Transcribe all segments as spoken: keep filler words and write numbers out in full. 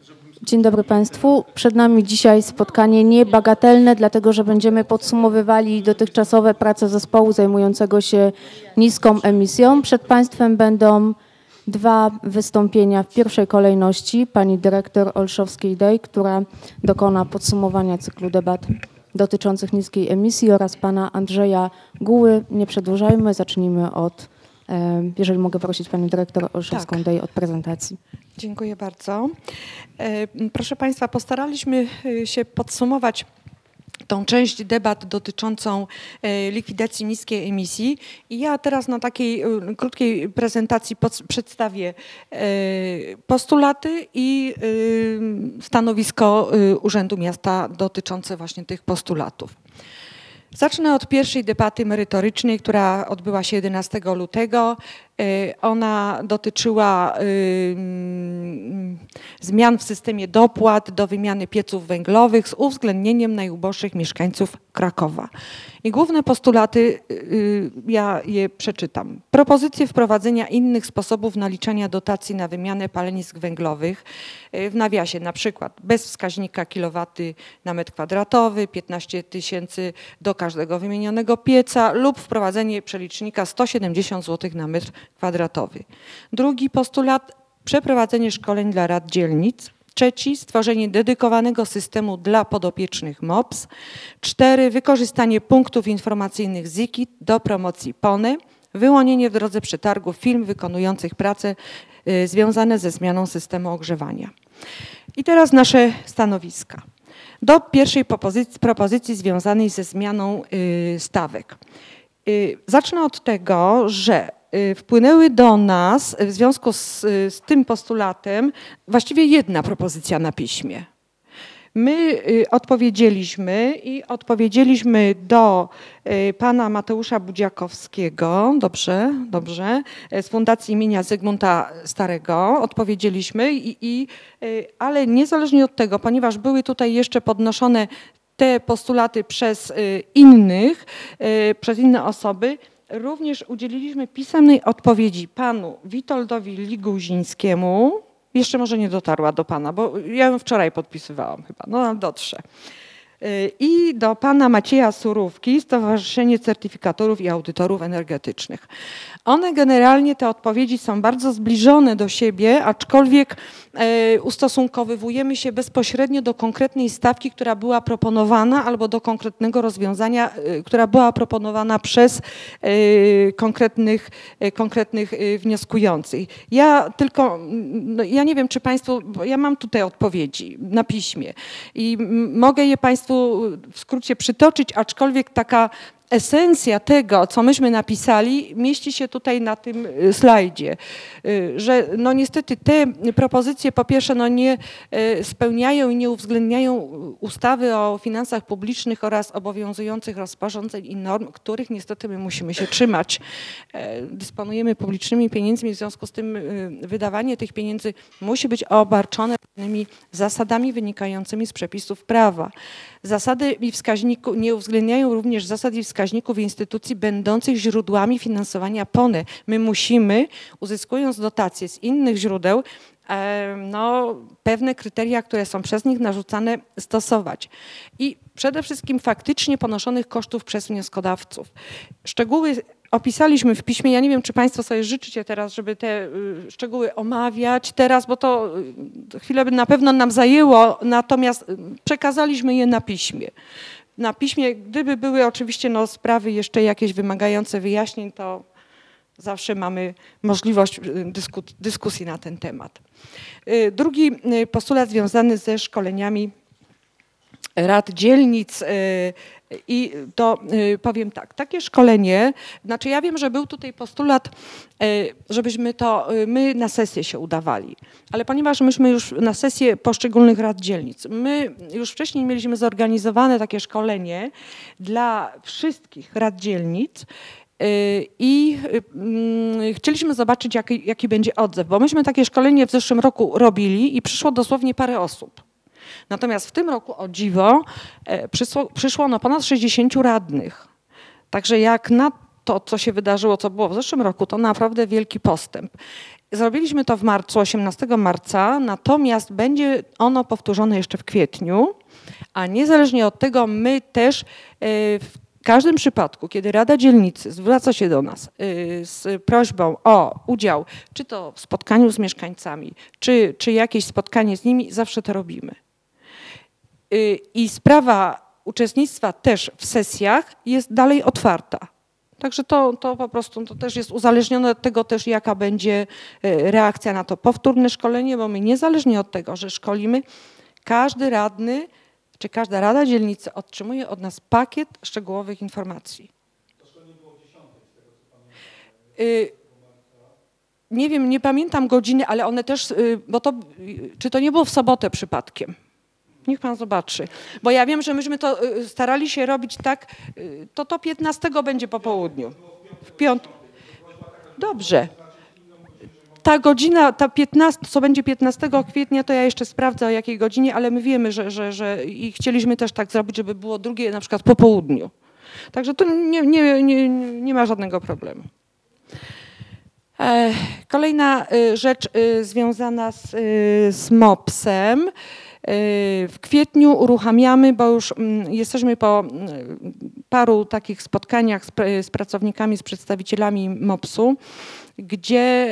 Dzień dobry Państwu. Przed nami dzisiaj spotkanie niebagatelne, dlatego że będziemy podsumowywali dotychczasowe prace zespołu zajmującego się niską emisją. Przed Państwem będą dwa wystąpienia. W pierwszej kolejności pani dyrektor Olszowskiej-Dej, która dokona podsumowania cyklu debat dotyczących niskiej emisji, oraz pana Andrzeja Guły. Nie przedłużajmy, zacznijmy od, jeżeli mogę prosić panią dyrektor Olszowską-Dej, tak, od prezentacji. Dziękuję bardzo. Proszę Państwa, postaraliśmy się podsumować tą część debat dotyczącą likwidacji niskiej emisji i ja teraz na takiej krótkiej prezentacji przedstawię postulaty i stanowisko Urzędu Miasta dotyczące właśnie tych postulatów. Zacznę od pierwszej debaty merytorycznej, która odbyła się jedenastego lutego. Ona dotyczyła zmian w systemie dopłat do wymiany pieców węglowych z uwzględnieniem najuboższych mieszkańców Krakowa. I główne postulaty, ja je przeczytam. Propozycje wprowadzenia innych sposobów naliczania dotacji na wymianę palenisk węglowych, w nawiasie na przykład bez wskaźnika kilowaty na metr kwadratowy, piętnaście tysięcy do każdego wymienionego pieca lub wprowadzenie przelicznika sto siedemdziesiąt złotych na metr kwadratowy. Drugi postulat, przeprowadzenie szkoleń dla rad dzielnic. Trzeci, stworzenie dedykowanego systemu dla podopiecznych M O P S. Cztery, wykorzystanie punktów informacyjnych Z I K I do promocji P O N E. Wyłonienie w drodze przetargu firm wykonujących prace y, związane ze zmianą systemu ogrzewania. I teraz nasze stanowiska. Do pierwszej propozycji, propozycji związanej ze zmianą y, stawek. Y, zacznę od tego, że wpłynęły do nas w związku z, z tym postulatem właściwie jedna propozycja na piśmie. My odpowiedzieliśmy i odpowiedzieliśmy do pana Mateusza Budziakowskiego, dobrze, dobrze, z Fundacji imienia Zygmunta Starego odpowiedzieliśmy, i, i, ale niezależnie od tego, ponieważ były tutaj jeszcze podnoszone te postulaty przez innych, przez inne osoby, również udzieliliśmy pisemnej odpowiedzi panu Witoldowi Liguzińskiemu. Jeszcze może nie dotarła do pana, bo ja ją wczoraj podpisywałam chyba, no dotrze. I do pana Macieja Surówki, Stowarzyszenie Certyfikatorów i Audytorów Energetycznych. One generalnie, te odpowiedzi są bardzo zbliżone do siebie, aczkolwiek ustosunkowujemy się bezpośrednio do konkretnej stawki, która była proponowana, albo do konkretnego rozwiązania, która była proponowana przez konkretnych, konkretnych wnioskujących. Ja tylko, no ja nie wiem, czy państwo, bo ja mam tutaj odpowiedzi na piśmie i mogę je państwu w skrócie przytoczyć, aczkolwiek taka esencja tego, co myśmy napisali, mieści się tutaj na tym slajdzie, że no niestety te propozycje po pierwsze no nie spełniają i nie uwzględniają ustawy o finansach publicznych oraz obowiązujących rozporządzeń i norm, których niestety my musimy się trzymać. Dysponujemy publicznymi pieniędzmi, w związku z tym wydawanie tych pieniędzy musi być obarczone pewnymi zasadami wynikającymi z przepisów prawa. Zasady i wskaźniku nie uwzględniają również zasad i wskaźników instytucji będących źródłami finansowania P O N E. My musimy, uzyskując dotacje z innych źródeł, no, pewne kryteria, które są przez nich narzucane, stosować. I przede wszystkim faktycznie ponoszonych kosztów przez wnioskodawców. Szczegóły opisaliśmy w piśmie. Ja nie wiem, czy państwo sobie życzycie teraz, żeby te szczegóły omawiać teraz, bo to chwilę by na pewno nam zajęło, natomiast przekazaliśmy je na piśmie. Na piśmie, gdyby były oczywiście no, sprawy jeszcze jakieś wymagające wyjaśnień, to zawsze mamy możliwość dysku, dyskusji na ten temat. Drugi postulat związany ze szkoleniami rad dzielnic. I to powiem tak, takie szkolenie, znaczy ja wiem, że był tutaj postulat, żebyśmy to my na sesję się udawali, ale ponieważ myśmy już na sesję poszczególnych rad dzielnic, my już wcześniej mieliśmy zorganizowane takie szkolenie dla wszystkich rad dzielnic i chcieliśmy zobaczyć, jaki, jaki będzie odzew, bo myśmy takie szkolenie w zeszłym roku robili i przyszło dosłownie parę osób. Natomiast w tym roku, o dziwo, przyszło, przyszło no ponad sześćdziesięciu radnych. Także jak na to, co się wydarzyło, co było w zeszłym roku, to naprawdę wielki postęp. Zrobiliśmy to w marcu, osiemnastego marca, natomiast będzie ono powtórzone jeszcze w kwietniu, a niezależnie od tego my też w każdym przypadku, kiedy Rada Dzielnicy zwraca się do nas z prośbą o udział, czy to w spotkaniu z mieszkańcami, czy, czy jakieś spotkanie z nimi, zawsze to robimy. I sprawa uczestnictwa też w sesjach jest dalej otwarta. Także to, to po prostu to też jest uzależnione od tego też, jaka będzie reakcja na to powtórne szkolenie, bo my niezależnie od tego, że szkolimy, każdy radny czy każda Rada Dzielnicy otrzymuje od nas pakiet szczegółowych informacji. To szkolenie było w dziesiątej, z tego co pamiętam. Nie wiem, nie pamiętam godziny, ale one też, bo to, czy to nie było w sobotę przypadkiem? Niech pan zobaczy. Bo ja wiem, że myśmy to starali się robić tak, to to piętnastego będzie po południu. W piątek. Dobrze. Ta godzina, ta piętnasta, co będzie piętnastego kwietnia, to ja jeszcze sprawdzę o jakiej godzinie, ale my wiemy, że, że, że i chcieliśmy też tak zrobić, żeby było drugie na przykład po południu. Także to nie, nie, nie, nie ma żadnego problemu. Kolejna rzecz związana z, z mopsem. W kwietniu uruchamiamy, bo już jesteśmy po paru takich spotkaniach z, z pracownikami, z przedstawicielami mopsu, gdzie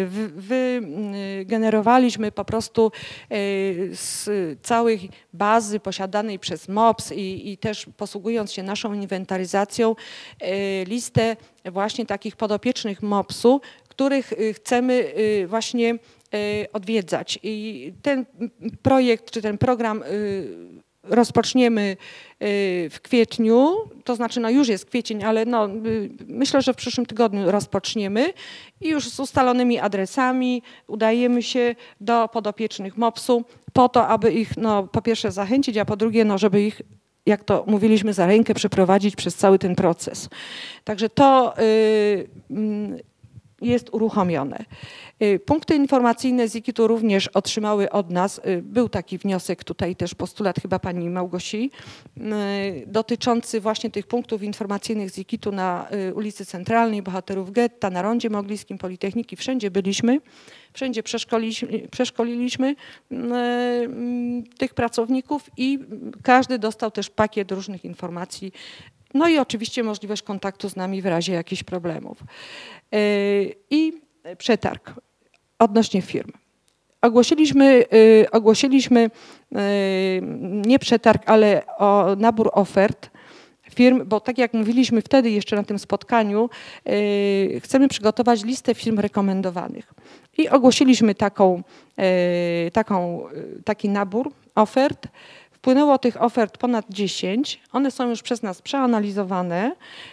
wygenerowaliśmy po prostu z całej bazy posiadanej przez mops i, i też posługując się naszą inwentaryzacją listę właśnie takich podopiecznych mopsu, których chcemy właśnie odwiedzać. I ten projekt, czy ten program rozpoczniemy w kwietniu, to znaczy no już jest kwiecień, ale no, myślę, że w przyszłym tygodniu rozpoczniemy i już z ustalonymi adresami udajemy się do podopiecznych mopsu po to, aby ich no, po pierwsze zachęcić, a po drugie, no, żeby ich, jak to mówiliśmy, za rękę przeprowadzić przez cały ten proces. Także to yy, jest uruchomione. Punkty informacyjne z ikitu również otrzymały od nas, był taki wniosek, tutaj też postulat chyba pani Małgosi, dotyczący właśnie tych punktów informacyjnych z ikitu na ulicy Centralnej, Bohaterów Getta, na Rondzie Mogliskim, Politechniki, wszędzie byliśmy, wszędzie przeszkoliliśmy, przeszkoliliśmy tych pracowników i każdy dostał też pakiet różnych informacji. No i oczywiście możliwość kontaktu z nami w razie jakichś problemów. I przetarg odnośnie firm. Ogłosiliśmy, ogłosiliśmy nie przetarg, ale o nabór ofert firm, bo tak jak mówiliśmy wtedy jeszcze na tym spotkaniu, chcemy przygotować listę firm rekomendowanych. I ogłosiliśmy taką, taką, taki nabór ofert. Wpłynęło tych ofert ponad dziesięć. One są już przez nas przeanalizowane.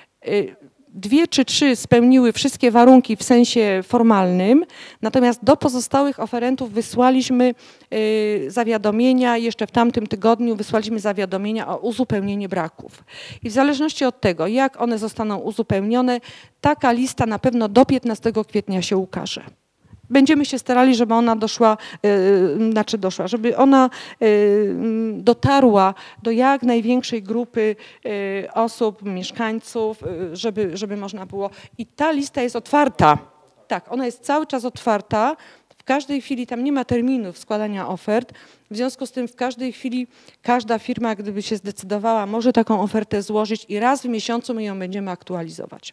Dwie czy trzy spełniły wszystkie warunki w sensie formalnym, natomiast do pozostałych oferentów wysłaliśmy zawiadomienia, jeszcze w tamtym tygodniu wysłaliśmy zawiadomienia o uzupełnienie braków. I w zależności od tego, jak one zostaną uzupełnione, taka lista na pewno do piętnastego kwietnia się ukaże. Będziemy się starali, żeby ona doszła, yy, znaczy doszła, żeby ona yy, dotarła do jak największej grupy yy, osób, mieszkańców, yy, żeby, żeby można było. I ta lista jest otwarta. Tak, ona jest cały czas otwarta. W każdej chwili tam nie ma terminów składania ofert. W związku z tym w każdej chwili każda firma, gdyby się zdecydowała, może taką ofertę złożyć i raz w miesiącu my ją będziemy aktualizować.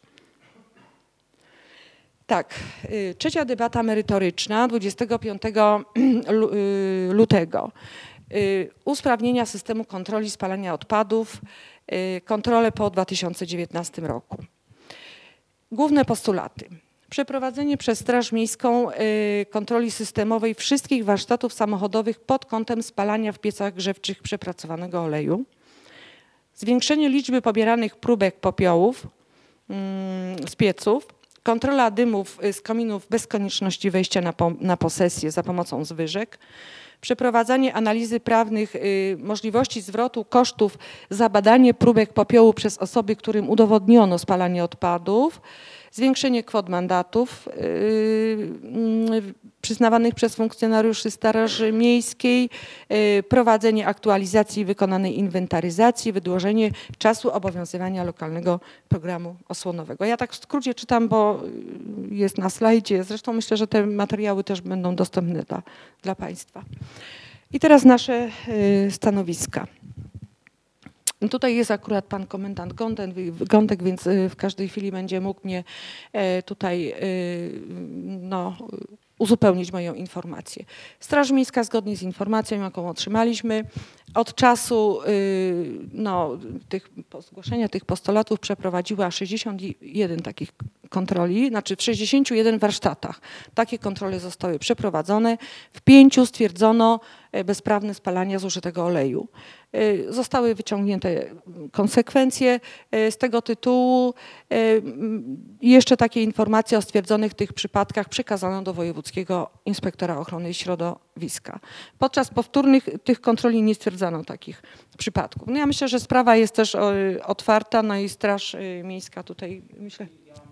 Tak, trzecia debata merytoryczna dwudziestego piątego lutego. Usprawnienia systemu kontroli spalania odpadów, kontrole po dwa tysiące dziewiętnastym roku. Główne postulaty. Przeprowadzenie przez Straż Miejską kontroli systemowej wszystkich warsztatów samochodowych pod kątem spalania w piecach grzewczych przepracowanego oleju. Zwiększenie liczby pobieranych próbek popiołów z pieców. Kontrola dymów z kominów bez konieczności wejścia na, po, na posesję za pomocą zwyżek. Przeprowadzanie analizy prawnych y, możliwości zwrotu kosztów za badanie próbek popiołu przez osoby, którym udowodniono spalanie odpadów. zwiększenie kwot mandatów yy, przyznawanych przez funkcjonariuszy Straży Miejskiej, yy, prowadzenie aktualizacji wykonanej inwentaryzacji, wydłużenie czasu obowiązywania lokalnego programu osłonowego. Ja tak w skrócie czytam, bo jest na slajdzie. Zresztą myślę, że te materiały też będą dostępne dla, dla Państwa. I teraz nasze yy, stanowiska. Tutaj jest akurat pan komendant Gądek, więc w każdej chwili będzie mógł mnie tutaj no, uzupełnić moją informację. Straż Miejska zgodnie z informacją, jaką otrzymaliśmy, od czasu no, tych, zgłoszenia tych postulatów przeprowadziła sześćdziesiąt jeden takich kontroli, znaczy w sześćdziesięciu jeden warsztatach. Takie kontrole zostały przeprowadzone. W pięciu stwierdzono bezprawne spalanie zużytego oleju. Zostały wyciągnięte konsekwencje z tego tytułu. Jeszcze takie informacje o stwierdzonych tych przypadkach przekazano do Wojewódzkiego Inspektora Ochrony Środowiska. Podczas powtórnych tych kontroli nie stwierdzano takich przypadków. No ja myślę, że sprawa jest też otwarta, no i Straż Miejska tutaj, myślę...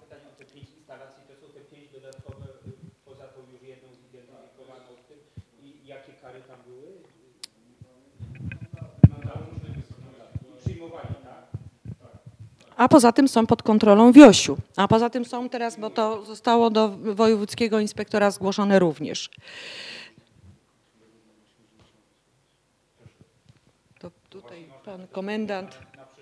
A poza tym są pod kontrolą WIOŚ-u. A poza tym są teraz, bo to zostało do Wojewódzkiego Inspektora zgłoszone również. To tutaj pan komendant.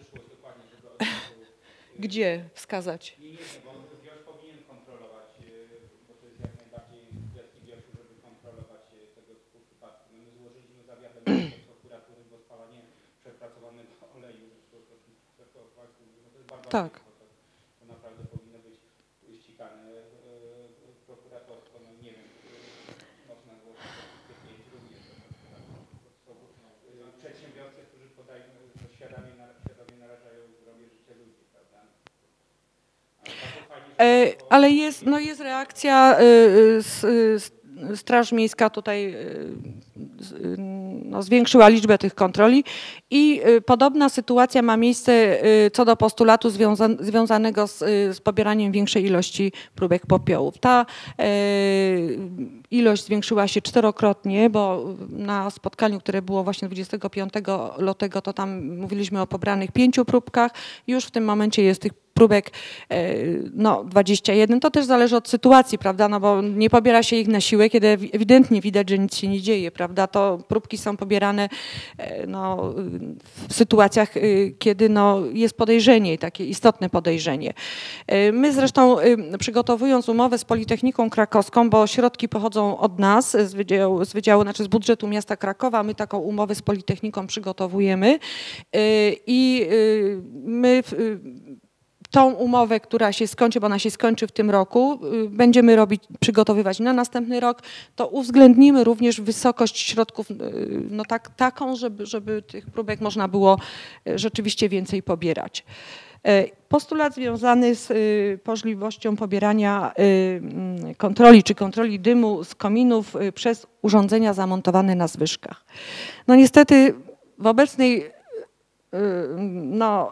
Gdzie wskazać? WIOŚ powinien kontrolować, bo to jest jak najbardziej gestii WIOŚ-u, żeby kontrolować tego typu przypadki. No my złożyliśmy zawiadomienie do prokuratury, bo spalanie przepracowanego oleju, tak. To naprawdę powinno być ścigane prokuratorsko, no nie wiem, można złożyć również przedsiębiorcy, którzy podają, że świadomie, świadomie narażają zdrowie, życie ludzi, prawda? Ale, ale jest, no jest reakcja, Straż Miejska tutaj no, zwiększyła liczbę tych kontroli i podobna sytuacja ma miejsce co do postulatu związa związanego z, z pobieraniem większej ilości próbek popiołów. Ta e, ilość zwiększyła się czterokrotnie, bo na spotkaniu, które było właśnie dwudziestego piątego lutego, to tam mówiliśmy o pobranych pięciu próbkach. Już w tym momencie jest tych próbek no, dwadzieścia jeden. To też zależy od sytuacji, prawda, no bo nie pobiera się ich na siłę, kiedy ewidentnie widać, że nic się nie dzieje, prawda, to próbki są pobierane no, w sytuacjach, kiedy no, jest podejrzenie, takie istotne podejrzenie. My zresztą przygotowując umowę z Politechniką Krakowską, bo środki pochodzą od nas, z wydziału, z wydziału, znaczy z budżetu miasta Krakowa, my taką umowę z Politechniką przygotowujemy i my tą umowę, która się skończy, bo ona się skończy w tym roku, będziemy robić, przygotowywać na następny rok, to uwzględnimy również wysokość środków no tak, taką, żeby, żeby tych próbek można było rzeczywiście więcej pobierać. Postulat związany z możliwością pobierania kontroli czy kontroli dymu z kominów przez urządzenia zamontowane na zwyżkach. No niestety w obecnej no,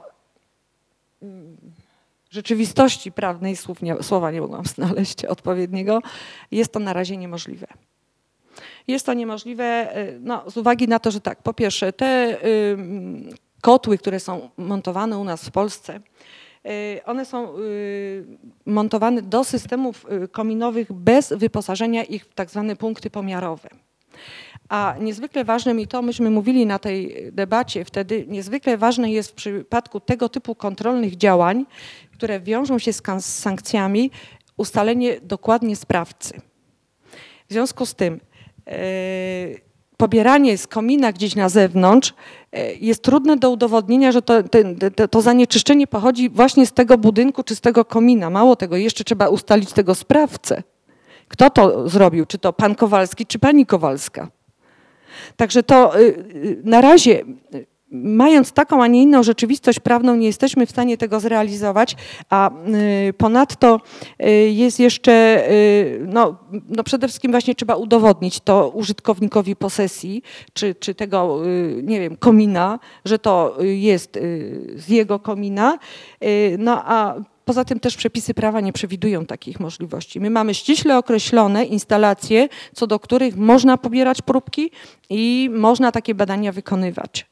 rzeczywistości prawnej, słów nie, słowa nie mogłam znaleźć odpowiedniego, jest to na razie niemożliwe. Jest to niemożliwe no, z uwagi na to, że tak, po pierwsze te y, kotły, które są montowane u nas w Polsce, y, one są y, montowane do systemów kominowych bez wyposażenia ich w tak zwane punkty pomiarowe. A niezwykle ważnym, i to myśmy mówili na tej debacie wtedy, niezwykle ważne jest w przypadku tego typu kontrolnych działań, które wiążą się z sankcjami, ustalenie dokładnie sprawcy. W związku z tym yy, pobieranie z komina gdzieś na zewnątrz yy, jest trudne do udowodnienia, że to, to, to zanieczyszczenie pochodzi właśnie z tego budynku czy z tego komina. Mało tego, jeszcze trzeba ustalić tego sprawcę. Kto to zrobił? Czy to pan Kowalski, czy pani Kowalska? Także to na razie, mając taką, a nie inną rzeczywistość prawną, nie jesteśmy w stanie tego zrealizować, a ponadto jest jeszcze, no, no przede wszystkim właśnie trzeba udowodnić to użytkownikowi posesji, czy, czy tego, nie wiem, komina, że to jest z jego komina, no a poza tym też przepisy prawa nie przewidują takich możliwości. My mamy ściśle określone instalacje, co do których można pobierać próbki i można takie badania wykonywać.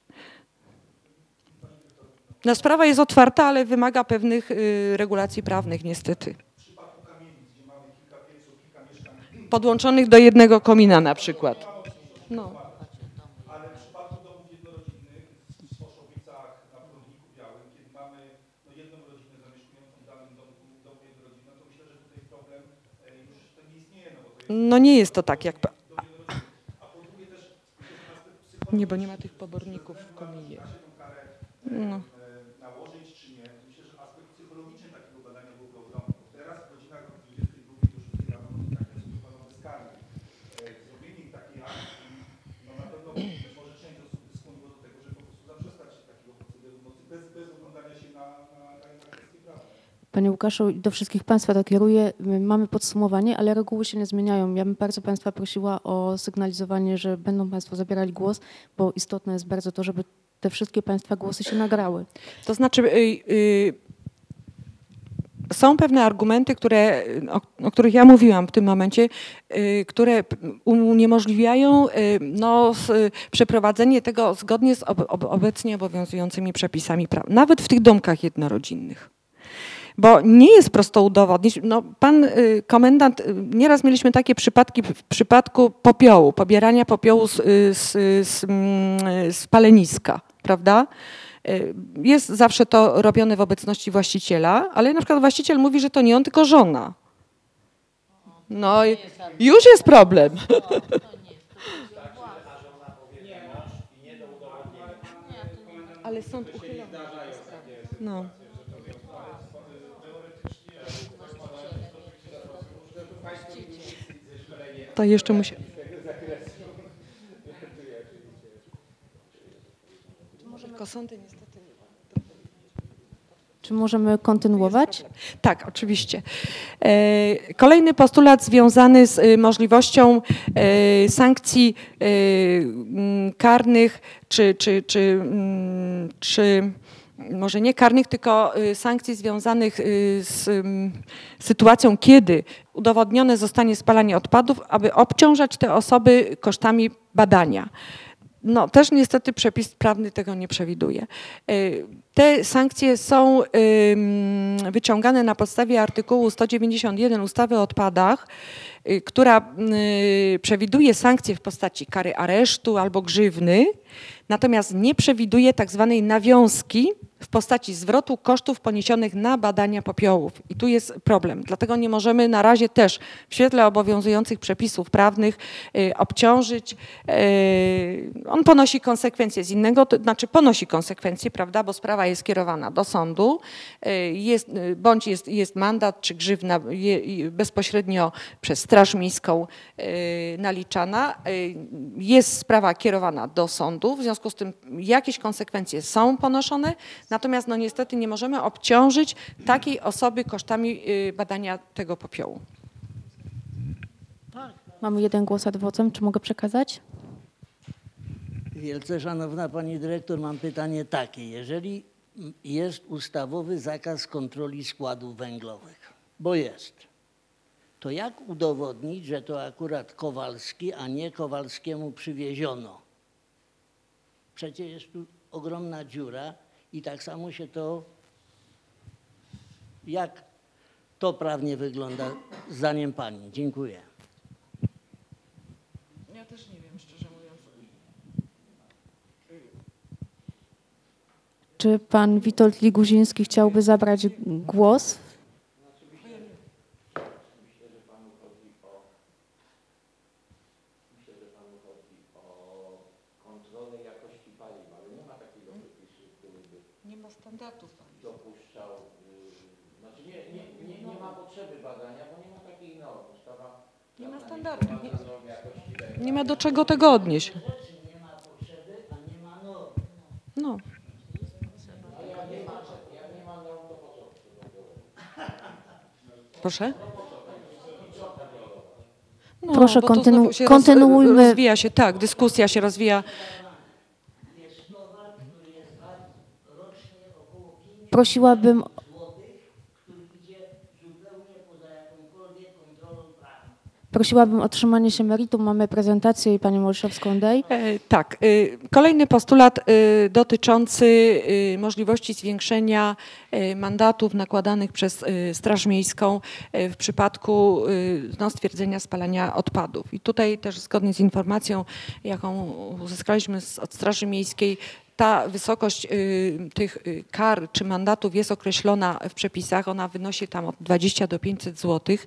No, sprawa jest otwarta, ale wymaga pewnych y, regulacji prawnych niestety. Podłączonych do jednego komina na przykład. No. Ale w przypadku domów jednorodzinnych w Szoszowicach, na Prudniku Białym, kiedy mamy no, jedną rodzinę zamieszkującą w danym domu, domu jednorodzinnym, to myślę, że tutaj problem już to nie istnieje. No, bo to jest No nie jest to tak jak... A po drugie też Nie, bo nie ma tych poborników w kominie. No. nałożyć czy nie, myślę, że aspekt psychologiczny takiego badania byłby ogromny. Teraz w godzinach dwudziestej drugiej już wybieramy takie zupełnie bezkarne. Zrobienie takiej akcji, no na pewno może część osób skłoniło do tego, żeby po prostu zaprzestać takiego procederu mocy bez, bez oglądania się na, na, na, na kwestie prawne. Panie Łukaszu, do wszystkich Państwa to kieruję. My mamy podsumowanie, ale reguły się nie zmieniają. Ja bym bardzo Państwa prosiła o sygnalizowanie, że będą Państwo zabierali głos, bo istotne jest bardzo to, żeby te wszystkie Państwa głosy się nagrały. To znaczy y, y, są pewne argumenty, które, o, o których ja mówiłam w tym momencie, y, które uniemożliwiają y, no, z, przeprowadzenie tego zgodnie z ob, ob, obecnie obowiązującymi przepisami prawa, nawet w tych domkach jednorodzinnych. Bo nie jest prosto udowodnić, no pan y, komendant, y, nieraz mieliśmy takie przypadki w przypadku popiołu, pobierania popiołu z, y, z, z, z paleniska, prawda? Y, jest zawsze to robione w obecności właściciela, ale na przykład właściciel mówi, że to nie on, tylko żona. No i już jest problem. Ale sąd uchylony. No. To jeszcze musi... Tylko sądy niestety... Czy możemy kontynuować? Tak, oczywiście. Kolejny postulat związany z możliwością sankcji karnych, czy, czy, czy, czy może nie karnych, tylko sankcji związanych z sytuacją, kiedy udowodnione zostanie spalanie odpadów, aby obciążać te osoby kosztami badania. No, też niestety przepis prawny tego nie przewiduje. Te sankcje są wyciągane na podstawie artykułu sto dziewięćdziesiąt jeden ustawy o odpadach, która przewiduje sankcje w postaci kary aresztu albo grzywny, natomiast nie przewiduje tak zwanej nawiązki w postaci zwrotu kosztów poniesionych na badania popiołów. I tu jest problem. Dlatego nie możemy na razie też w świetle obowiązujących przepisów prawnych y, obciążyć. Y, on ponosi konsekwencje z innego, to znaczy ponosi konsekwencje, prawda, bo sprawa jest kierowana do sądu, y, jest, y, bądź jest, jest mandat czy grzywna je, bezpośrednio przez Straż Miejską y, naliczana. Y, jest sprawa kierowana do sądu, w związku z tym jakieś konsekwencje są ponoszone, natomiast no niestety nie możemy obciążyć takiej osoby kosztami badania tego popiołu. Mamy jeden głos ad vocem. Czy mogę przekazać? Wielce szanowna pani dyrektor, mam pytanie takie. Jeżeli jest ustawowy zakaz kontroli składów węglowych, bo jest, to jak udowodnić, że to akurat Kowalski, a nie Kowalskiemu przywieziono? Przecież jest tu ogromna dziura i tak samo się to, jak to prawnie wygląda zdaniem pani? Dziękuję. Ja też nie wiem, szczerze mówiąc. Czy pan Witold Liguziński chciałby zabrać głos? Nie ma standardów. Dopuszczał, znaczy nie, nie, nie, nie ma potrzeby badania, bo nie ma takiej normy. Sprawa, nie ma standardów. Nie, nie ma do czego tego odnieść. Nie ma potrzeby, a nie ma norm. No. Proszę? No, Proszę, bo to kontynu- znowu się kontynuujmy. Roz, rozwija się, tak, dyskusja się rozwija. Prosiłabym, Prosiłabym o trzymanie się meritum. Mamy prezentację i panią Olszewską-Dej. E, tak. Y, kolejny postulat y, dotyczący y, możliwości zwiększenia y, mandatów nakładanych przez y, Straż Miejską y, w przypadku y, no, stwierdzenia spalania odpadów. I tutaj też zgodnie z informacją, jaką uzyskaliśmy z, od Straży Miejskiej, ta wysokość y, tych y, kar czy mandatów jest określona w przepisach. Ona wynosi tam od dwudziestu do pięciuset złotych.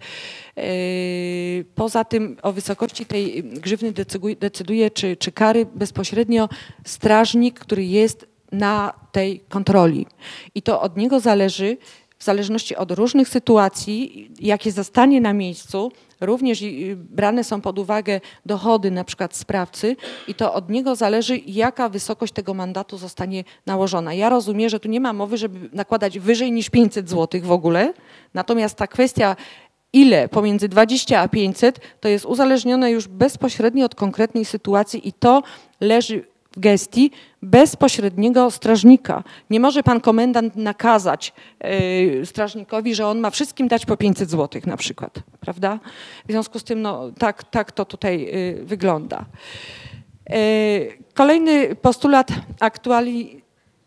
Y, poza tym o wysokości tej grzywny decyduje, decyduje czy, czy kary bezpośrednio strażnik, który jest na tej kontroli. I to od niego zależy, w zależności od różnych sytuacji, jakie zastanie na miejscu, również brane są pod uwagę dochody na przykład sprawcy i to od niego zależy, jaka wysokość tego mandatu zostanie nałożona. Ja rozumiem, że tu nie ma mowy, żeby nakładać wyżej niż pięćset złotych w ogóle, natomiast ta kwestia ile pomiędzy dwadzieścia a pięćset to jest uzależnione już bezpośrednio od konkretnej sytuacji i to leży w gestii bezpośredniego strażnika. Nie może pan komendant nakazać yy, strażnikowi, że on ma wszystkim dać po pięćset złotych na przykład, prawda? W związku z tym no, tak, tak to tutaj yy, wygląda. Yy, kolejny postulat aktuali,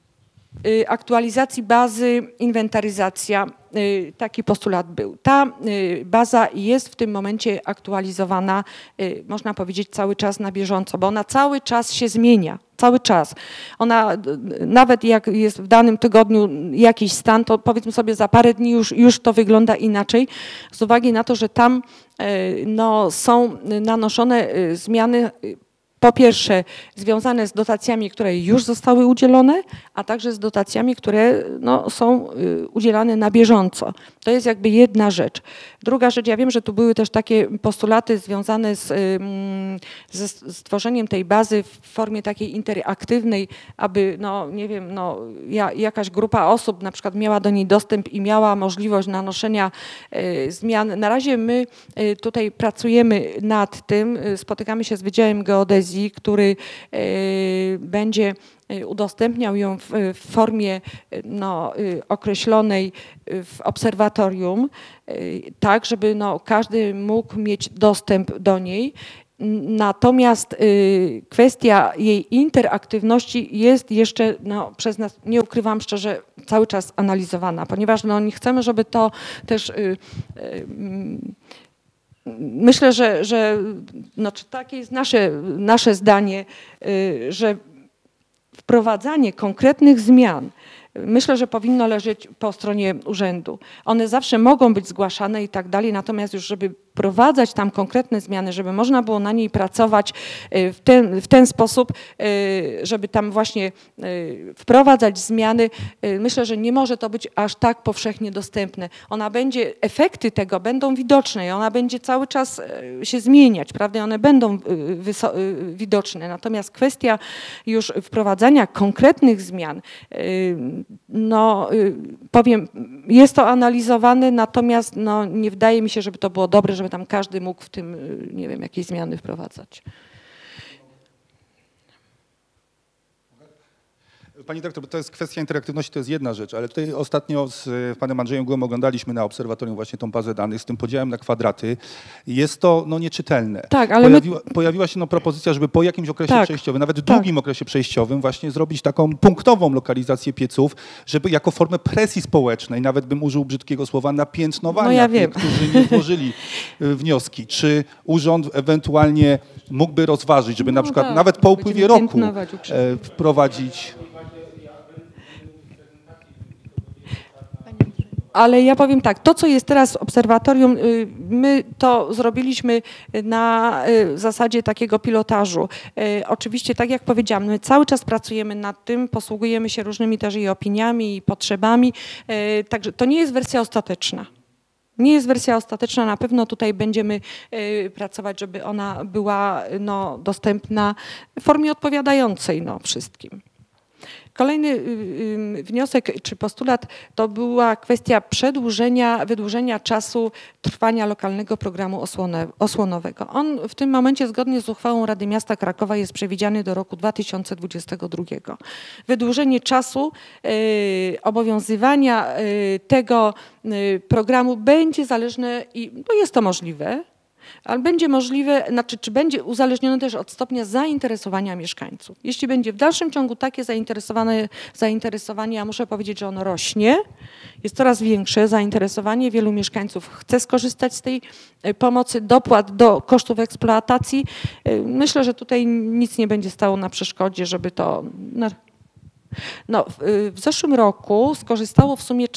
yy, aktualizacji bazy, inwentaryzacja. Yy, taki postulat był. Ta yy, baza jest w tym momencie aktualizowana, yy, można powiedzieć cały czas na bieżąco, bo ona cały czas się zmienia. Cały czas. Ona, nawet jak jest w danym tygodniu jakiś stan, to powiedzmy sobie za parę dni już, już to wygląda inaczej, z uwagi na to, że tam no, są nanoszone zmiany, po pierwsze związane z dotacjami, które już zostały udzielone, a także z dotacjami, które no, są udzielane na bieżąco. To jest jakby jedna rzecz. Druga rzecz, ja wiem, że tu były też takie postulaty związane z, ze stworzeniem tej bazy w formie takiej interaktywnej, aby, no nie wiem, no, ja, jakaś grupa osób na przykład miała do niej dostęp i miała możliwość nanoszenia y, zmian. Na razie my y, tutaj pracujemy nad tym, y, spotykamy się z Wydziałem Geodezji, który y, będzie udostępniał ją w, w formie no, określonej w obserwatorium, tak, żeby no, każdy mógł mieć dostęp do niej. Natomiast y, kwestia jej interaktywności jest jeszcze no, przez nas, nie ukrywam szczerze, cały czas analizowana, ponieważ no, nie chcemy, żeby to też y, y, myślę, że, że znaczy, takie jest nasze, nasze zdanie, y, że wprowadzanie konkretnych zmian myślę, że powinno leżeć po stronie urzędu. One zawsze mogą być zgłaszane i tak dalej, natomiast już żeby wprowadzać tam konkretne zmiany, żeby można było na niej pracować w ten, w ten sposób, żeby tam właśnie wprowadzać zmiany, myślę, że nie może to być aż tak powszechnie dostępne. Ona będzie, efekty tego będą widoczne i ona będzie cały czas się zmieniać, prawda? One będą widoczne. Natomiast kwestia już wprowadzania konkretnych zmian, no powiem, jest to analizowane, natomiast no, nie wydaje mi się, żeby to było dobre, żeby tam każdy mógł w tym, nie wiem, jakieś zmiany wprowadzać. Pani dyrektor, to jest kwestia interaktywności, to jest jedna rzecz, ale tutaj ostatnio z panem Andrzejem Głową oglądaliśmy na obserwatorium właśnie tą bazę danych z tym podziałem na kwadraty. Jest to no, nieczytelne. Tak, ale Pojawiła, my... pojawiła się no, propozycja, żeby po jakimś okresie tak, przejściowym, nawet tak. długim okresie przejściowym właśnie zrobić taką punktową lokalizację pieców, żeby jako formę presji społecznej, nawet bym użył brzydkiego słowa, napiętnowania no ja tych, wiem. którzy nie złożyli wnioski. Czy urząd ewentualnie mógłby rozważyć, żeby no, na przykład tak, nawet po upływie roku e, wprowadzić... Ale ja powiem tak, to co jest teraz w obserwatorium, my to zrobiliśmy na zasadzie takiego pilotażu. Oczywiście, tak jak powiedziałam, my cały czas pracujemy nad tym, posługujemy się różnymi też i opiniami i potrzebami, także to nie jest wersja ostateczna. Nie jest wersja ostateczna, na pewno tutaj będziemy pracować, żeby ona była no, dostępna w formie odpowiadającej no, wszystkim. Kolejny wniosek czy postulat to była kwestia przedłużenia, wydłużenia czasu trwania lokalnego programu osłonowego. On w tym momencie zgodnie z uchwałą Rady Miasta Krakowa jest przewidziany do roku dwa tysiące dwudziestego drugiego. Wydłużenie czasu y, obowiązywania y, tego y, programu będzie zależne i no jest to możliwe. ale będzie możliwe, znaczy czy będzie uzależnione też od stopnia zainteresowania mieszkańców. Jeśli będzie w dalszym ciągu takie zainteresowane, zainteresowanie, ja muszę powiedzieć, że ono rośnie, jest coraz większe zainteresowanie, wielu mieszkańców chce skorzystać z tej pomocy, dopłat do kosztów eksploatacji. Myślę, że tutaj nic nie będzie stało na przeszkodzie, żeby to... No, w, w zeszłym roku skorzystało w sumie,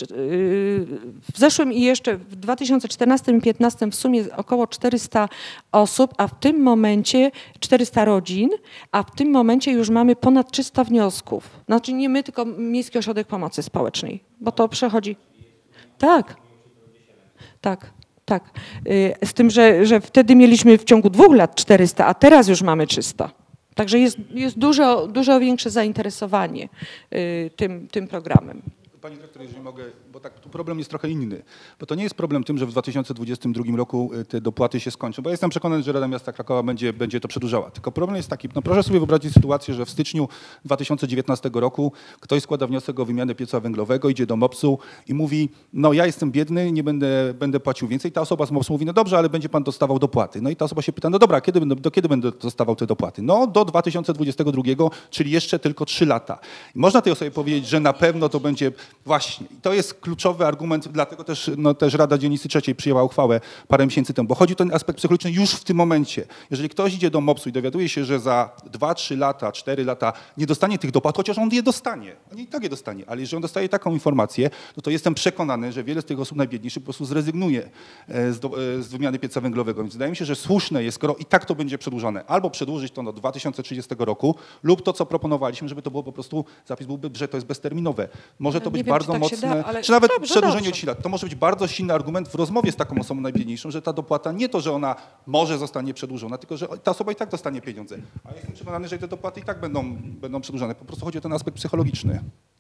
w zeszłym i jeszcze w dwa tysiące czternastym i dwa tysiące piętnastym w sumie około czterysta osób, a w tym momencie czterysta rodzin, a w tym momencie już mamy ponad trzysta wniosków. Znaczy nie my, tylko Miejski Ośrodek Pomocy Społecznej, bo to przechodzi. Tak, tak, tak. Z tym, że, że wtedy mieliśmy w ciągu dwóch lat czterysta, a teraz już mamy trzysta. Także jest, jest dużo, dużo większe zainteresowanie y, tym, tym programem. Pani dyrektor, jeżeli mogę, bo tak tu problem jest trochę inny, bo to nie jest problem tym, że w dwa tysiące dwudziestym drugim roku te dopłaty się skończą, bo ja jestem przekonany, że Rada Miasta Krakowa będzie, będzie to przedłużała. Tylko problem jest taki, no proszę sobie wyobrazić sytuację, że w styczniu dwa tysiące dziewiętnastego roku ktoś składa wniosek o wymianę pieca węglowego, idzie do mopsu i mówi, no ja jestem biedny, nie będę, będę płacił więcej. Ta osoba z mopsu mówi, no dobrze, ale będzie pan dostawał dopłaty. No i ta osoba się pyta, no dobra, kiedy będę, do kiedy będę dostawał te dopłaty? No do dwa tysiące dwudziestego drugiego, czyli jeszcze tylko trzy lata. I można tej osobie powiedzieć, że na pewno to będzie właśnie. I to jest kluczowy argument, dlatego też, no, też Rada Dzielnicy Trzeciej przyjęła uchwałę parę miesięcy temu, bo chodzi o ten aspekt psychologiczny już w tym momencie. Jeżeli ktoś idzie do mopsu i dowiaduje się, że za dwa, trzy lata, cztery lata nie dostanie tych dopłat, chociaż on je dostanie, on i tak je dostanie, ale jeżeli on dostaje taką informację, no to jestem przekonany, że wiele z tych osób najbiedniejszych po prostu zrezygnuje z, do, z wymiany pieca węglowego. Więc wydaje mi się, że słuszne jest, skoro i tak to będzie przedłużone, albo przedłużyć to do dwa tysiące trzydziestego roku, lub to, co proponowaliśmy, żeby to było po prostu, zapis byłby, że to jest bezterminowe. Może to No, być nie wiem, bardzo czy tak mocne, się da, ale czy nawet dobrze, przedłużenie dobrze. o dziesięć lat. To może być bardzo silny argument w rozmowie z taką osobą najbiedniejszą, że ta dopłata nie to, że ona może zostanie przedłużona, tylko że ta osoba i tak dostanie pieniądze. A jestem przekonany, że te dopłaty i tak będą, będą przedłużone. Po prostu chodzi o ten aspekt psychologiczny.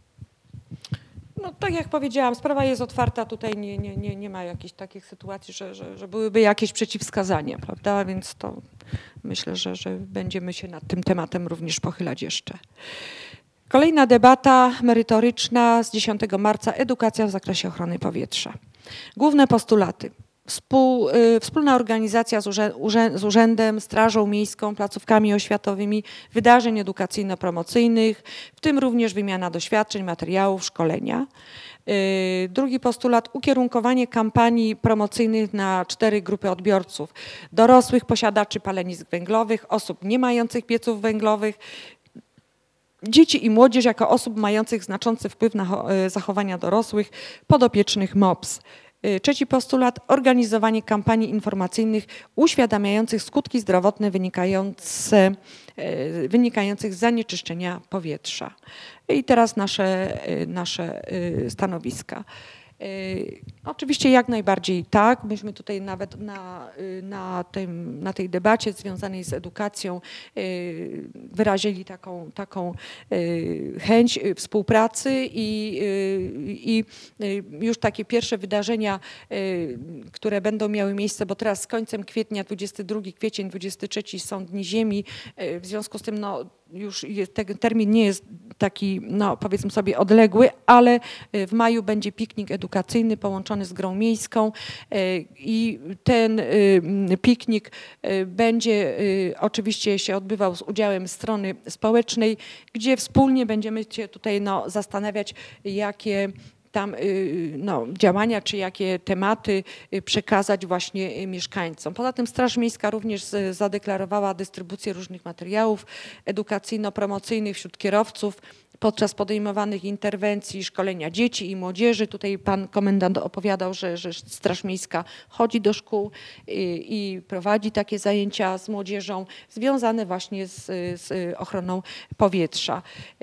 No tak jak powiedziałam, sprawa jest otwarta, tutaj nie, nie, nie, nie ma jakichś takich sytuacji, że, że, że byłyby jakieś przeciwwskazania, prawda? Więc to myślę, że, że będziemy się nad tym tematem również pochylać jeszcze. Kolejna debata merytoryczna z dziesiątego marca, edukacja w zakresie ochrony powietrza. Główne postulaty. Współ, y, wspólna organizacja z, urze, urze, z Urzędem, Strażą Miejską, placówkami oświatowymi, wydarzeń edukacyjno-promocyjnych, w tym również wymiana doświadczeń, materiałów, szkolenia. Y, drugi postulat, ukierunkowanie kampanii promocyjnych na cztery grupy odbiorców. Dorosłych posiadaczy palenisk węglowych, osób nie mających pieców węglowych, dzieci i młodzież jako osób mających znaczący wpływ na zachowania dorosłych, podopiecznych mops. Trzeci postulat, organizowanie kampanii informacyjnych uświadamiających skutki zdrowotne wynikające, wynikających z zanieczyszczenia powietrza. I teraz nasze, nasze stanowiska. Oczywiście jak najbardziej tak. Myśmy tutaj nawet na, na, tym, na tej debacie związanej z edukacją wyrazili taką, taką chęć współpracy i, i już takie pierwsze wydarzenia, które będą miały miejsce, bo teraz z końcem kwietnia, dwudziestego drugiego kwiecień, dwudziestego trzeciego są Dni Ziemi, w związku z tym no, już jest, ten termin nie jest taki, no powiedzmy sobie odległy, ale w maju będzie piknik edukacyjny połączony z grą miejską i ten piknik będzie oczywiście się odbywał z udziałem strony społecznej, gdzie wspólnie będziemy się tutaj no, zastanawiać, jakie tam no, działania, czy jakie tematy przekazać właśnie mieszkańcom. Poza tym Straż Miejska również zadeklarowała dystrybucję różnych materiałów edukacyjno-promocyjnych wśród kierowców podczas podejmowanych interwencji, szkolenia dzieci i młodzieży. Tutaj pan komendant opowiadał, że, że Straż Miejska chodzi do szkół i, i prowadzi takie zajęcia z młodzieżą związane właśnie z, z ochroną powietrza.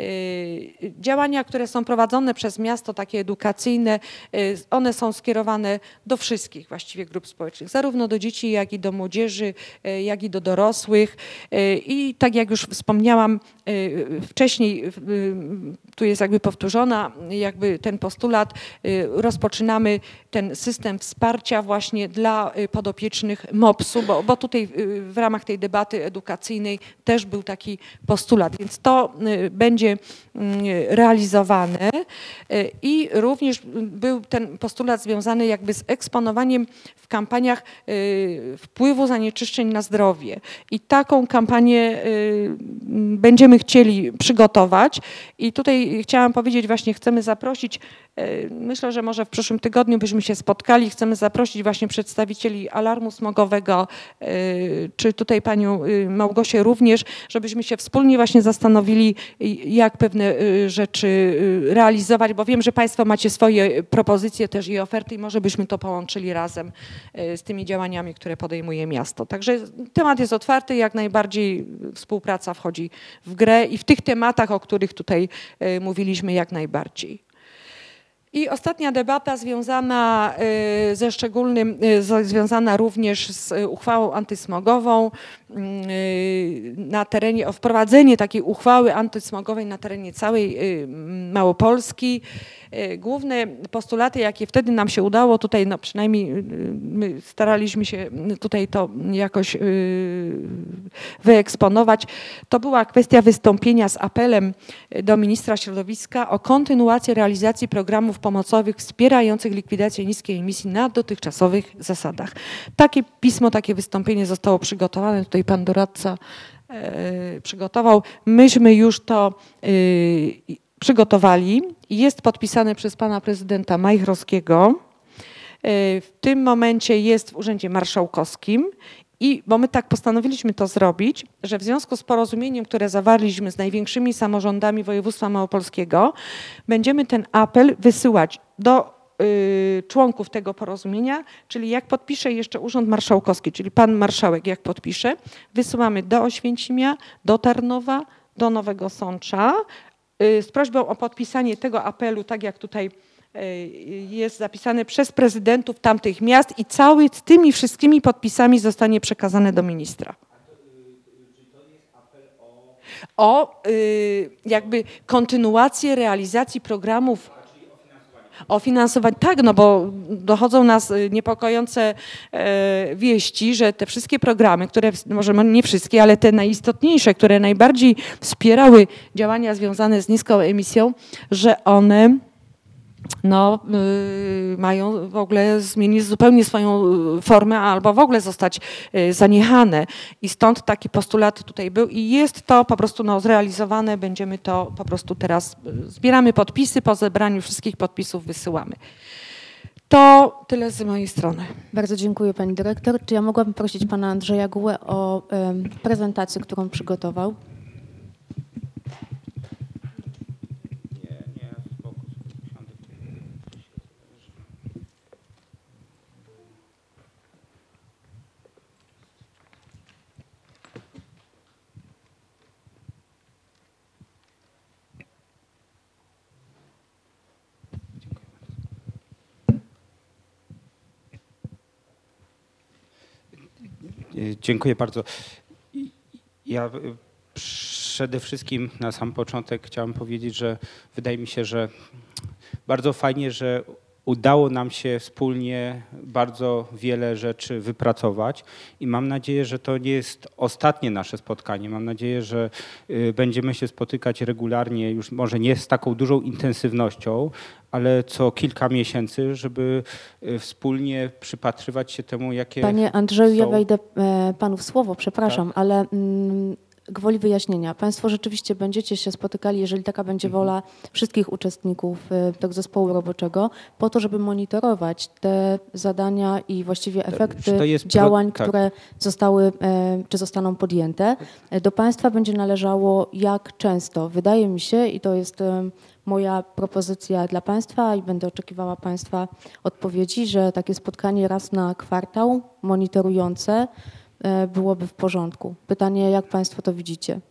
Działania, które są prowadzone przez miasto, takie edukacyjne, one są skierowane do wszystkich właściwie grup społecznych, zarówno do dzieci, jak i do młodzieży, jak i do dorosłych. I tak jak już wspomniałam wcześniej, tu jest jakby powtórzona, jakby ten postulat, rozpoczynamy ten system wsparcia właśnie dla podopiecznych mopsu, bo, bo tutaj w ramach tej debaty edukacyjnej też był taki postulat, więc to będzie realizowane i również był ten postulat związany jakby z eksponowaniem w kampaniach wpływu zanieczyszczeń na zdrowie i taką kampanię będziemy chcieli przygotować i tutaj chciałam powiedzieć, właśnie chcemy zaprosić, myślę, że może w przyszłym tygodniu byśmy się spotkali, chcemy zaprosić właśnie przedstawicieli alarmu smogowego, czy tutaj panią Małgosię również, żebyśmy się wspólnie właśnie zastanowili, jak pewne rzeczy realizować, bo wiem, że państwo macie swoje propozycje też i oferty i może byśmy to połączyli razem z tymi działaniami, które podejmuje miasto. Także temat jest otwarty, jak najbardziej współpraca wchodzi w grę i w tych tematach, o których tutaj mówiliśmy, jak najbardziej. I ostatnia debata związana ze szczególnym, związana również z uchwałą antysmogową na terenie, o wprowadzenie takiej uchwały antysmogowej na terenie całej Małopolski. Główne postulaty, jakie wtedy nam się udało, tutaj no przynajmniej my staraliśmy się tutaj to jakoś wyeksponować, to była kwestia wystąpienia z apelem do ministra środowiska o kontynuację realizacji programów pomocowych wspierających likwidację niskiej emisji na dotychczasowych zasadach. Takie pismo, takie wystąpienie zostało przygotowane, tutaj pan doradca przygotował. Myśmy już to przygotowali i jest podpisane przez pana prezydenta Majchrowskiego. W tym momencie jest w Urzędzie Marszałkowskim i, bo my tak postanowiliśmy to zrobić, że w związku z porozumieniem, które zawarliśmy z największymi samorządami województwa małopolskiego, będziemy ten apel wysyłać do y, członków tego porozumienia, czyli jak podpisze jeszcze Urząd Marszałkowski, czyli pan marszałek jak podpisze, wysyłamy do Oświęcimia, do Tarnowa, do Nowego Sącza, z prośbą o podpisanie tego apelu, tak jak tutaj jest zapisane przez prezydentów tamtych miast i cały z tymi wszystkimi podpisami zostanie przekazane do ministra. O jakby kontynuację realizacji programów. O finansowanie, tak, no bo dochodzą nas niepokojące e, wieści, że te wszystkie programy, które, może nie wszystkie, ale te najistotniejsze, które najbardziej wspierały działania związane z niską emisją, że one no, y, mają w ogóle zmienić zupełnie swoją formę albo w ogóle zostać y, zaniechane. I stąd taki postulat tutaj był i jest to po prostu no, zrealizowane. Będziemy to po prostu teraz, y, zbieramy podpisy, po zebraniu wszystkich podpisów wysyłamy. To tyle z mojej strony. Bardzo dziękuję pani dyrektor. Czy ja mogłabym prosić pana Andrzeja Gułę o y, prezentację, którą przygotował? Dziękuję bardzo. Ja przede wszystkim na sam początek chciałem powiedzieć, że wydaje mi się, że bardzo fajnie, że udało nam się wspólnie bardzo wiele rzeczy wypracować i mam nadzieję, że to nie jest ostatnie nasze spotkanie. Mam nadzieję, że będziemy się spotykać regularnie, już może nie z taką dużą intensywnością, ale co kilka miesięcy, żeby wspólnie przypatrywać się temu, jakie Panie Andrzeju, są... ja wejdę e, panu w słowo, przepraszam, tak? ale mm, gwoli wyjaśnienia. Państwo rzeczywiście będziecie się spotykali, jeżeli taka będzie mhm. wola wszystkich uczestników e, tego zespołu roboczego, po to, żeby monitorować te zadania i właściwie efekty działań, pro... które tak. zostały e, czy zostaną podjęte. Do państwa będzie należało jak często. Wydaje mi się, i to jest e, moja propozycja dla państwa i będę oczekiwała państwa odpowiedzi, że takie spotkanie raz na kwartał monitorujące byłoby w porządku. Pytanie, jak państwo to widzicie?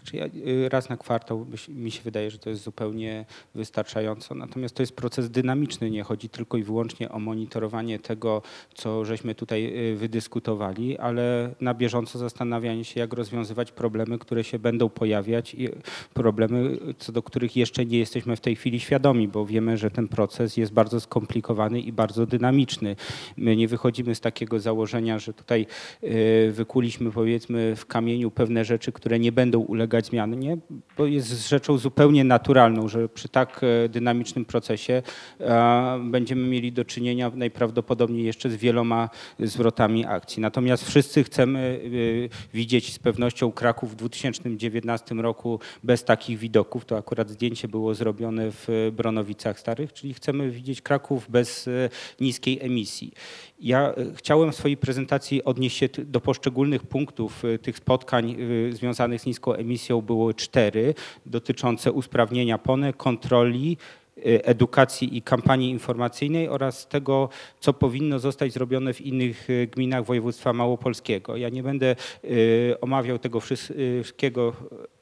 Znaczy ja, raz na kwartał mi się wydaje, że to jest zupełnie wystarczająco. Natomiast to jest proces dynamiczny, nie chodzi tylko i wyłącznie o monitorowanie tego, co żeśmy tutaj wydyskutowali, ale na bieżąco zastanawianie się, jak rozwiązywać problemy, które się będą pojawiać i problemy, co do których jeszcze nie jesteśmy w tej chwili świadomi, bo wiemy, że ten proces jest bardzo skomplikowany i bardzo dynamiczny. My nie wychodzimy z takiego założenia, że tutaj wykuliśmy, powiedzmy, w kamieniu pewne rzeczy, które nie będą ulegać zmiany, nie? Bo jest rzeczą zupełnie naturalną, że przy tak dynamicznym procesie a, będziemy mieli do czynienia najprawdopodobniej jeszcze z wieloma zwrotami akcji. Natomiast wszyscy chcemy y, widzieć z pewnością Kraków w dwa tysiące dziewiętnastym roku bez takich widoków. To akurat zdjęcie było zrobione w Bronowicach Starych, czyli chcemy widzieć Kraków bez y, niskiej emisji. Ja chciałem w swojej prezentacji odnieść się do poszczególnych punktów tych spotkań związanych z niską emisją. Było cztery, dotyczące usprawnienia P O N E, kontroli, edukacji i kampanii informacyjnej oraz tego, co powinno zostać zrobione w innych gminach województwa małopolskiego. Ja nie będę omawiał tego wszystkiego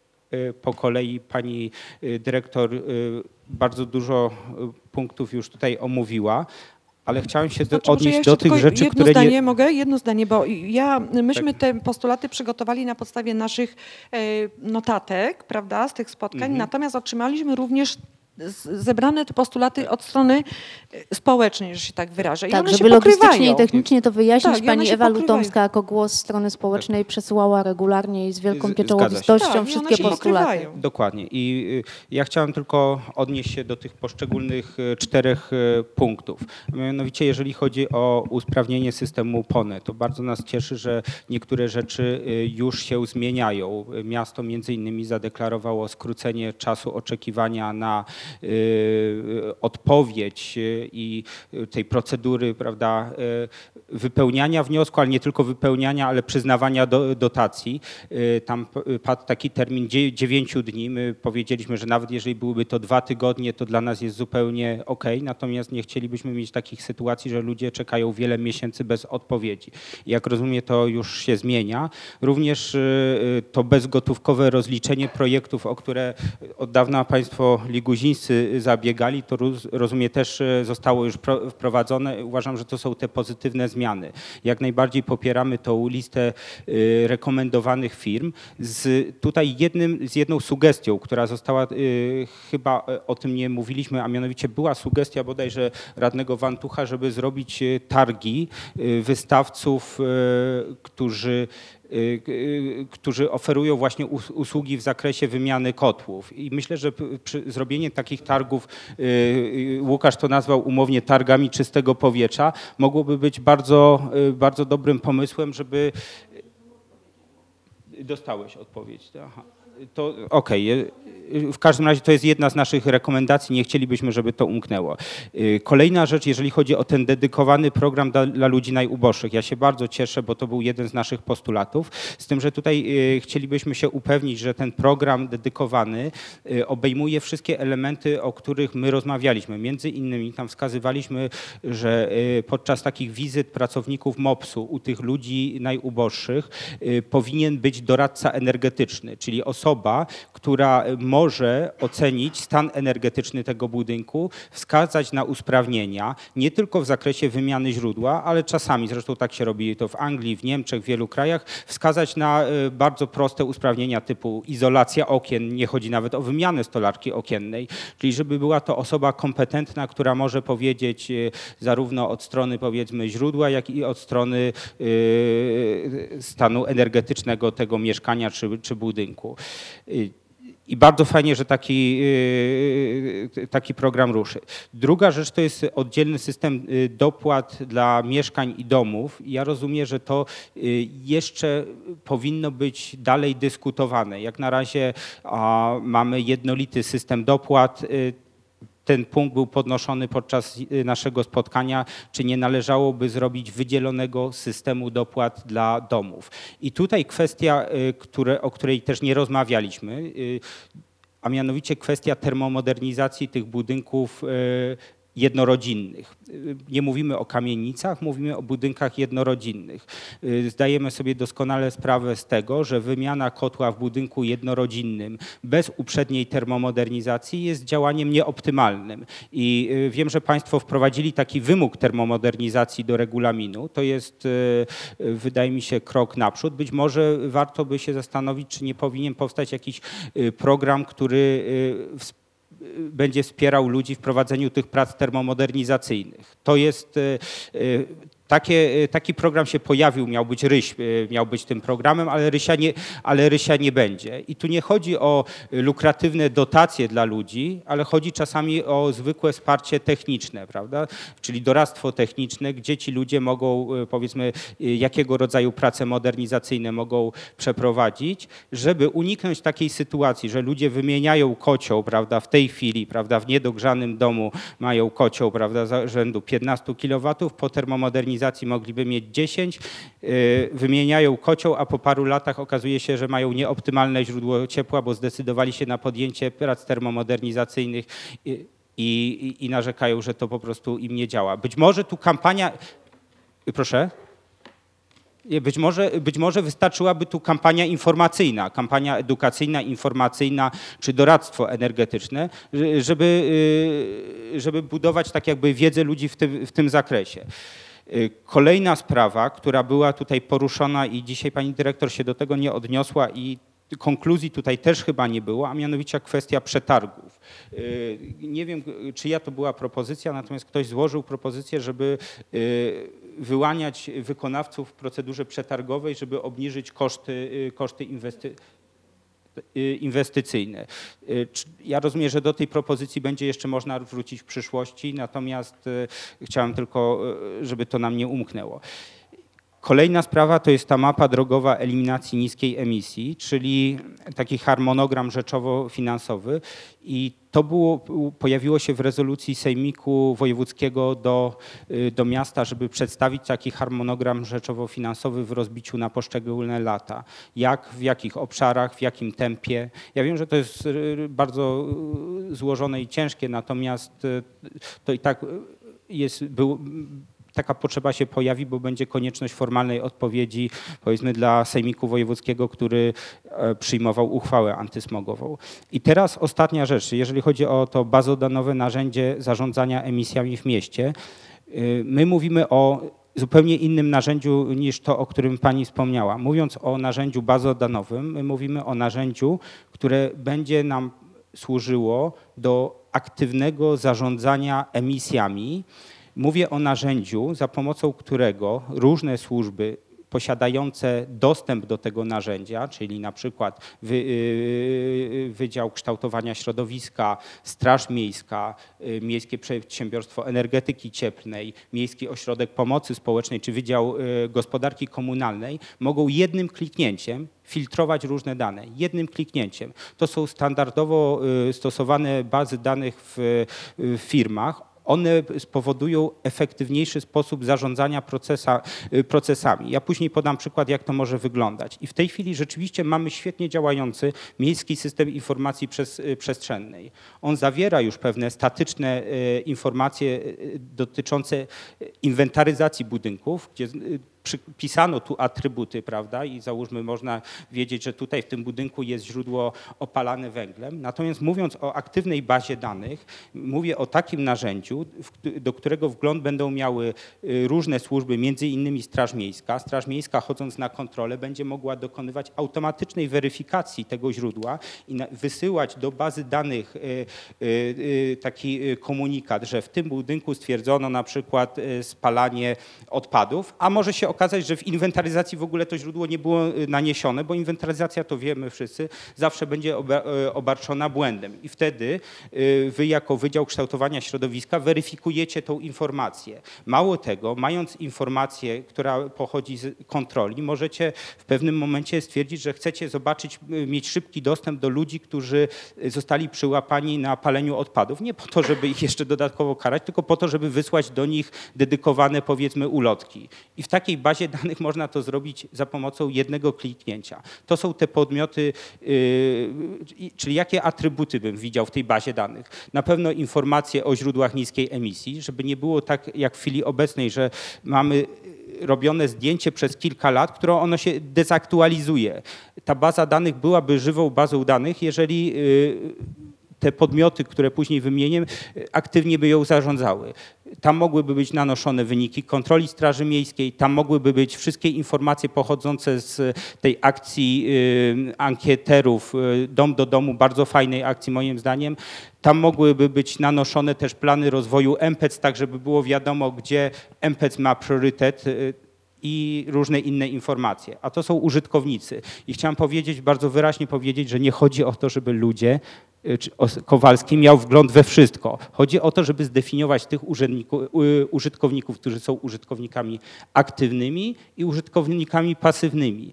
po kolei. Pani dyrektor bardzo dużo punktów już tutaj omówiła. Ale chciałem się znaczy, odnieść ja do tych rzeczy, jedno które zdanie nie... Mogę? Jedno zdanie, bo ja, myśmy tak. te postulaty przygotowali na podstawie naszych e, notatek, prawda, z tych spotkań, mhm. natomiast otrzymaliśmy również zebrane te postulaty od strony społecznej, że się tak wyrażę. I tak, one żeby się logistycznie i technicznie to wyjaśnić, tak, pani Ewa Lutomska jako głos strony społecznej tak. przesyłała regularnie i z wielką pieczołowistością tak, wszystkie postulaty. Dokładnie. I ja chciałem tylko odnieść się do tych poszczególnych czterech punktów. Mianowicie jeżeli chodzi o usprawnienie systemu P O N E, to bardzo nas cieszy, że niektóre rzeczy już się zmieniają. Miasto między innymi zadeklarowało skrócenie czasu oczekiwania na odpowiedź i tej procedury, prawda, wypełniania wniosku, ale nie tylko wypełniania, ale przyznawania do, dotacji. Tam padł taki termin dziewięciu dni. My powiedzieliśmy, że nawet jeżeli byłyby to dwa tygodnie, to dla nas jest zupełnie okej, natomiast nie chcielibyśmy mieć takich sytuacji, że ludzie czekają wiele miesięcy bez odpowiedzi. Jak rozumiem, to już się zmienia. Również to bezgotówkowe rozliczenie projektów, o które od dawna państwo liguzińscy zabiegali, to rozumiem też zostało już wprowadzone. Uważam, że to są te pozytywne zmiany. Jak najbardziej popieramy tą listę rekomendowanych firm z tutaj jednym, z jedną sugestią, która została, chyba o tym nie mówiliśmy, a mianowicie była sugestia bodajże radnego Wantucha, żeby zrobić targi wystawców, którzy którzy oferują właśnie usługi w zakresie wymiany kotłów. I myślę, że przy zrobienie takich targów, Łukasz to nazwał umownie targami czystego powietrza, mogłoby być bardzo, bardzo dobrym pomysłem, żeby... Dostałeś odpowiedź. Aha. To okej. Okay. W każdym razie to jest jedna z naszych rekomendacji. Nie chcielibyśmy, żeby to umknęło. Kolejna rzecz, jeżeli chodzi o ten dedykowany program dla, dla ludzi najuboższych. Ja się bardzo cieszę, bo to był jeden z naszych postulatów. Z tym, że tutaj chcielibyśmy się upewnić, że ten program dedykowany obejmuje wszystkie elementy, o których my rozmawialiśmy. Między innymi tam wskazywaliśmy, że podczas takich wizyt pracowników mopsu u tych ludzi najuboższych powinien być doradca energetyczny, czyli osoba, która może ocenić stan energetyczny tego budynku, wskazać na usprawnienia, nie tylko w zakresie wymiany źródła, ale czasami, zresztą tak się robi to w Anglii, w Niemczech, w wielu krajach, wskazać na bardzo proste usprawnienia typu izolacja okien, nie chodzi nawet o wymianę stolarki okiennej, czyli żeby była to osoba kompetentna, która może powiedzieć zarówno od strony powiedzmy źródła, jak i od strony stanu energetycznego tego mieszkania czy, czy budynku. I bardzo fajnie, że taki, taki program ruszy. Druga rzecz to jest oddzielny system dopłat dla mieszkań i domów. Ja rozumiem, że to jeszcze powinno być dalej dyskutowane. Jak na razie a, mamy jednolity system dopłat. Ten punkt był podnoszony podczas naszego spotkania, czy nie należałoby zrobić wydzielonego systemu dopłat dla domów. I tutaj kwestia, które, o której też nie rozmawialiśmy, a mianowicie kwestia termomodernizacji tych budynków jednorodzinnych. Nie mówimy o kamienicach, mówimy o budynkach jednorodzinnych. Zdajemy sobie doskonale sprawę z tego, że wymiana kotła w budynku jednorodzinnym bez uprzedniej termomodernizacji jest działaniem nieoptymalnym. I wiem, że Państwo wprowadzili taki wymóg termomodernizacji do regulaminu. To jest, wydaje mi się, krok naprzód. Być może warto by się zastanowić, czy nie powinien powstać jakiś program, który będzie wspierał ludzi w prowadzeniu tych prac termomodernizacyjnych. To jest Takie, taki program się pojawił, miał być Ryś, miał być tym programem, ale Rysia, nie, ale Rysia nie będzie. I tu nie chodzi o lukratywne dotacje dla ludzi, ale chodzi czasami o zwykłe wsparcie techniczne, prawda? Czyli doradztwo techniczne, gdzie ci ludzie mogą, powiedzmy, jakiego rodzaju prace modernizacyjne mogą przeprowadzić, żeby uniknąć takiej sytuacji, że ludzie wymieniają kocioł, prawda, w tej chwili, prawda, w niedogrzanym domu mają kocioł, prawda, rzędu piętnaście kilowatów, po termomodernizacji mogliby mieć dziesięć, wymieniają kocioł, a po paru latach okazuje się, że mają nieoptymalne źródło ciepła, bo zdecydowali się na podjęcie prac termomodernizacyjnych i, i, i narzekają, że to po prostu im nie działa. Być może tu kampania... Proszę? Być może, być może wystarczyłaby tu kampania informacyjna, kampania edukacyjna, informacyjna czy doradztwo energetyczne, żeby, żeby budować tak jakby wiedzę ludzi w tym, w tym zakresie. Kolejna sprawa, która była tutaj poruszona i dzisiaj pani dyrektor się do tego nie odniosła i konkluzji tutaj też chyba nie było, a mianowicie kwestia przetargów. Nie wiem, czyja to była propozycja, natomiast ktoś złożył propozycję, żeby wyłaniać wykonawców w procedurze przetargowej, żeby obniżyć koszty, koszty inwestycji. inwestycyjne. Ja rozumiem, że do tej propozycji będzie jeszcze można wrócić w przyszłości, natomiast chciałem tylko, żeby to nam nie umknęło. Kolejna sprawa to jest ta mapa drogowa eliminacji niskiej emisji, czyli taki harmonogram rzeczowo-finansowy i to było, pojawiło się w rezolucji Sejmiku Wojewódzkiego do, do miasta, żeby przedstawić taki harmonogram rzeczowo-finansowy w rozbiciu na poszczególne lata. Jak, w jakich obszarach, w jakim tempie. Ja wiem, że to jest bardzo złożone i ciężkie, natomiast to i tak jest... Był, taka potrzeba się pojawi, bo będzie konieczność formalnej odpowiedzi, powiedzmy, dla Sejmiku Wojewódzkiego, który przyjmował uchwałę antysmogową. I teraz ostatnia rzecz, jeżeli chodzi o to bazodanowe narzędzie zarządzania emisjami w mieście. My mówimy o zupełnie innym narzędziu niż to, o którym pani wspomniała. Mówiąc o narzędziu bazodanowym, my mówimy o narzędziu, które będzie nam służyło do aktywnego zarządzania emisjami. Mówię o narzędziu, za pomocą którego różne służby posiadające dostęp do tego narzędzia, czyli na przykład wy, Wydział Kształtowania Środowiska, Straż Miejska, Miejskie Przedsiębiorstwo Energetyki Cieplnej, Miejski Ośrodek Pomocy Społecznej czy Wydział Gospodarki Komunalnej mogą jednym kliknięciem filtrować różne dane. Jednym kliknięciem. To są standardowo stosowane bazy danych w, w firmach. One spowodują efektywniejszy sposób zarządzania procesa, procesami. Ja później podam przykład, jak to może wyglądać. I w tej chwili rzeczywiście mamy świetnie działający miejski system informacji przestrzennej. On zawiera już pewne statyczne informacje dotyczące inwentaryzacji budynków, gdzie przypisano tu atrybuty, prawda, i załóżmy można wiedzieć, że tutaj w tym budynku jest źródło opalane węglem. Natomiast mówiąc o aktywnej bazie danych, mówię o takim narzędziu, do którego wgląd będą miały różne służby, między innymi Straż Miejska. Straż Miejska, chodząc na kontrolę, będzie mogła dokonywać automatycznej weryfikacji tego źródła i wysyłać do bazy danych taki komunikat, że w tym budynku stwierdzono na przykład spalanie odpadów, a może się okazać, że w inwentaryzacji w ogóle to źródło nie było naniesione, bo inwentaryzacja, to wiemy wszyscy, zawsze będzie obarczona błędem. I wtedy wy jako Wydział Kształtowania Środowiska weryfikujecie tą informację. Mało tego, mając informację, która pochodzi z kontroli, możecie w pewnym momencie stwierdzić, że chcecie zobaczyć, mieć szybki dostęp do ludzi, którzy zostali przyłapani na paleniu odpadów. Nie po to, żeby ich jeszcze dodatkowo karać, tylko po to, żeby wysłać do nich dedykowane, powiedzmy, ulotki. I w takiej bazie danych można to zrobić za pomocą jednego kliknięcia. To są te podmioty, yy, czyli jakie atrybuty bym widział w tej bazie danych. Na pewno informacje o źródłach niskiej emisji, żeby nie było tak jak w chwili obecnej, że mamy robione zdjęcie przez kilka lat, które ono się dezaktualizuje. Ta baza danych byłaby żywą bazą danych, jeżeli yy, te podmioty, które później wymienię, aktywnie by ją zarządzały. Tam mogłyby być nanoszone wyniki kontroli Straży Miejskiej, tam mogłyby być wszystkie informacje pochodzące z tej akcji y, ankieterów y, dom do domu, bardzo fajnej akcji moim zdaniem. Tam mogłyby być nanoszone też plany rozwoju M P E C, tak żeby było wiadomo, gdzie M P E C ma priorytet y, i różne inne informacje. A to są użytkownicy. I chciałem powiedzieć, bardzo wyraźnie powiedzieć, że nie chodzi o to, żeby ludzie Kowalski miał wgląd we wszystko. Chodzi o to, żeby zdefiniować tych użytkowników, którzy są użytkownikami aktywnymi i użytkownikami pasywnymi.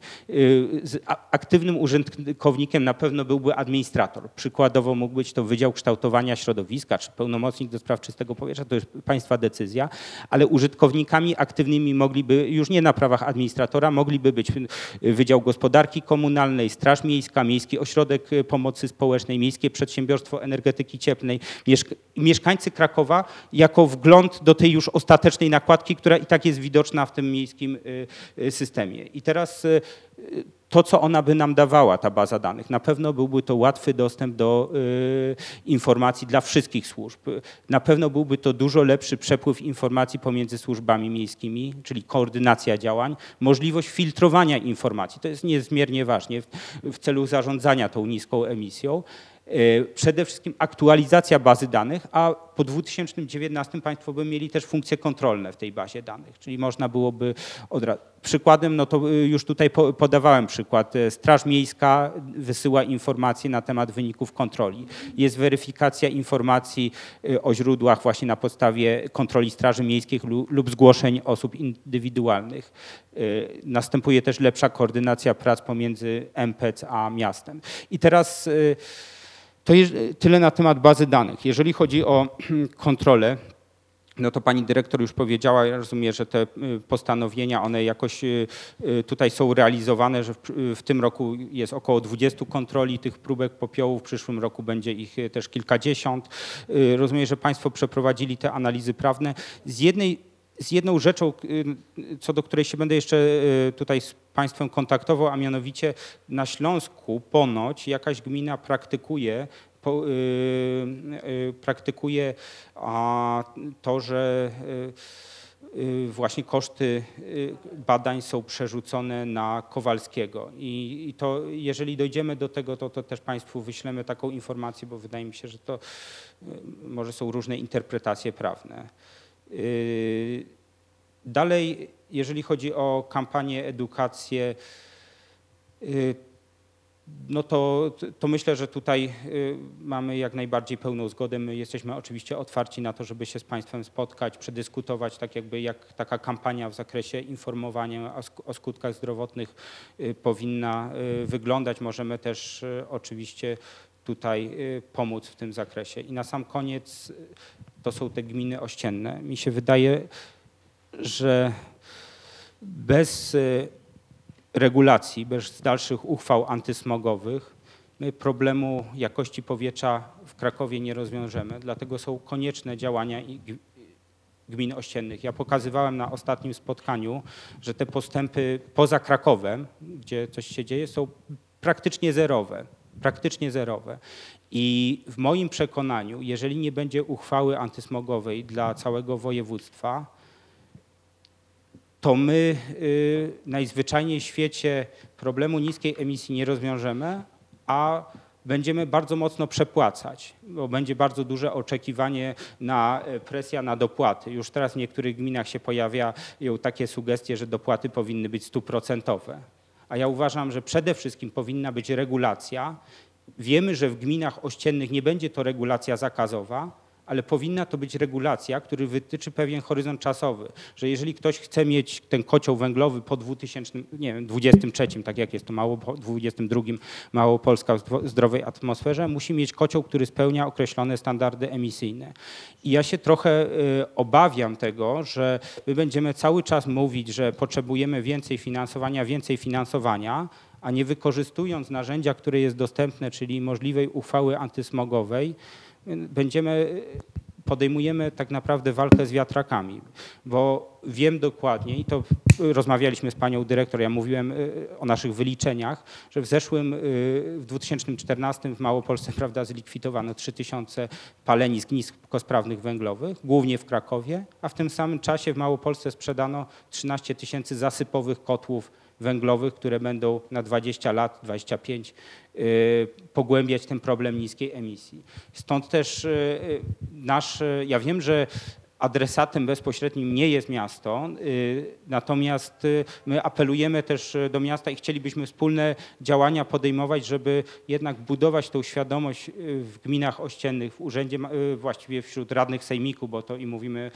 Aktywnym użytkownikiem na pewno byłby administrator. Przykładowo mógł być to Wydział Kształtowania Środowiska czy pełnomocnik do spraw czystego powietrza, to jest państwa decyzja, ale użytkownikami aktywnymi mogliby, już nie na prawach administratora, mogliby być Wydział Gospodarki Komunalnej, Straż Miejska, Miejski Ośrodek Pomocy Społecznej, Miejskie Przedsiębiorstwo Energetyki Cieplnej, mieszkańcy Krakowa jako wgląd do tej już ostatecznej nakładki, która i tak jest widoczna w tym miejskim systemie. I teraz to, co ona by nam dawała, ta baza danych, na pewno byłby to łatwy dostęp do y, informacji dla wszystkich służb. Na pewno byłby to dużo lepszy przepływ informacji pomiędzy służbami miejskimi, czyli koordynacja działań, możliwość filtrowania informacji. To jest niezmiernie ważne w, w celu zarządzania tą niską emisją. Przede wszystkim aktualizacja bazy danych, a po dwa tysiące dziewiętnastym Państwo by mieli też funkcje kontrolne w tej bazie danych, czyli można byłoby od razu. Przykładem, no to już tutaj podawałem przykład, Straż Miejska wysyła informacje na temat wyników kontroli. Jest weryfikacja informacji o źródłach właśnie na podstawie kontroli Straży Miejskich lub zgłoszeń osób indywidualnych. Następuje też lepsza koordynacja prac pomiędzy M P E C a miastem. I teraz to jest tyle na temat bazy danych. Jeżeli chodzi o kontrolę, no to pani dyrektor już powiedziała, ja rozumiem, że te postanowienia, one jakoś tutaj są realizowane, że w, w tym roku jest około dwudziestu kontroli tych próbek popiołu, w przyszłym roku będzie ich też kilkadziesiąt. Rozumiem, że państwo przeprowadzili te analizy prawne. Z jednej Z jedną rzeczą, co do której się będę jeszcze tutaj z Państwem kontaktował, a mianowicie na Śląsku ponoć jakaś gmina praktykuje, po, yy, yy, praktykuje a, to, że yy, właśnie koszty badań są przerzucone na Kowalskiego. I, i to jeżeli dojdziemy do tego, to, to też Państwu wyślemy taką informację, bo wydaje mi się, że to yy, może są różne interpretacje prawne. Dalej, jeżeli chodzi o kampanię, edukację, no to, to myślę, że tutaj mamy jak najbardziej pełną zgodę. My jesteśmy oczywiście otwarci na to, żeby się z Państwem spotkać, przedyskutować, tak jakby jak taka kampania w zakresie informowania o skutkach zdrowotnych powinna wyglądać. Możemy też oczywiście tutaj pomóc w tym zakresie. I na sam koniec to są te gminy ościenne. Mi się wydaje, że bez regulacji, bez dalszych uchwał antysmogowych my problemu jakości powietrza w Krakowie nie rozwiążemy. Dlatego są konieczne działania gmin ościennych. Ja pokazywałem na ostatnim spotkaniu, że te postępy poza Krakowem, gdzie coś się dzieje, są praktycznie zerowe. Praktycznie zerowe. I w moim przekonaniu, jeżeli nie będzie uchwały antysmogowej dla całego województwa, to my y, najzwyczajniej w świecie problemu niskiej emisji nie rozwiążemy, a będziemy bardzo mocno przepłacać, bo będzie bardzo duże oczekiwanie na presja na dopłaty. Już teraz w niektórych gminach się pojawiają takie sugestie, że dopłaty powinny być stuprocentowe. A ja uważam, że przede wszystkim powinna być regulacja. Wiemy, że w gminach ościennych nie będzie to regulacja zakazowa, ale powinna to być regulacja, która wytyczy pewien horyzont czasowy, że jeżeli ktoś chce mieć ten kocioł węglowy po dwutysięcznym, nie wiem, dwudziestym trzecim, tak jak jest to mało, dwudziestym drugim Małopolska w zdrowej atmosferze, musi mieć kocioł, który spełnia określone standardy emisyjne. I ja się trochę obawiam tego, że my będziemy cały czas mówić, że potrzebujemy więcej finansowania, więcej finansowania, a nie wykorzystując narzędzia, które jest dostępne, czyli możliwej uchwały antysmogowej, będziemy, podejmujemy tak naprawdę walkę z wiatrakami, bo wiem dokładnie i to rozmawialiśmy z panią dyrektor, ja mówiłem o naszych wyliczeniach, że w zeszłym, w dwa tysiące czternastym w Małopolsce, prawda, zlikwidowano trzy tysiące palenisk niskosprawnych węglowych, głównie w Krakowie, a w tym samym czasie w Małopolsce sprzedano trzynaście tysięcy zasypowych kotłów węglowych, które będą na dwadzieścia lat, dwadzieścia pięć pogłębiać ten problem niskiej emisji. Stąd też nasz, ja wiem, że adresatem bezpośrednim nie jest miasto, natomiast my apelujemy też do miasta i chcielibyśmy wspólne działania podejmować, żeby jednak budować tą świadomość w gminach ościennych, w urzędzie, właściwie wśród radnych sejmiku, bo to i mówimy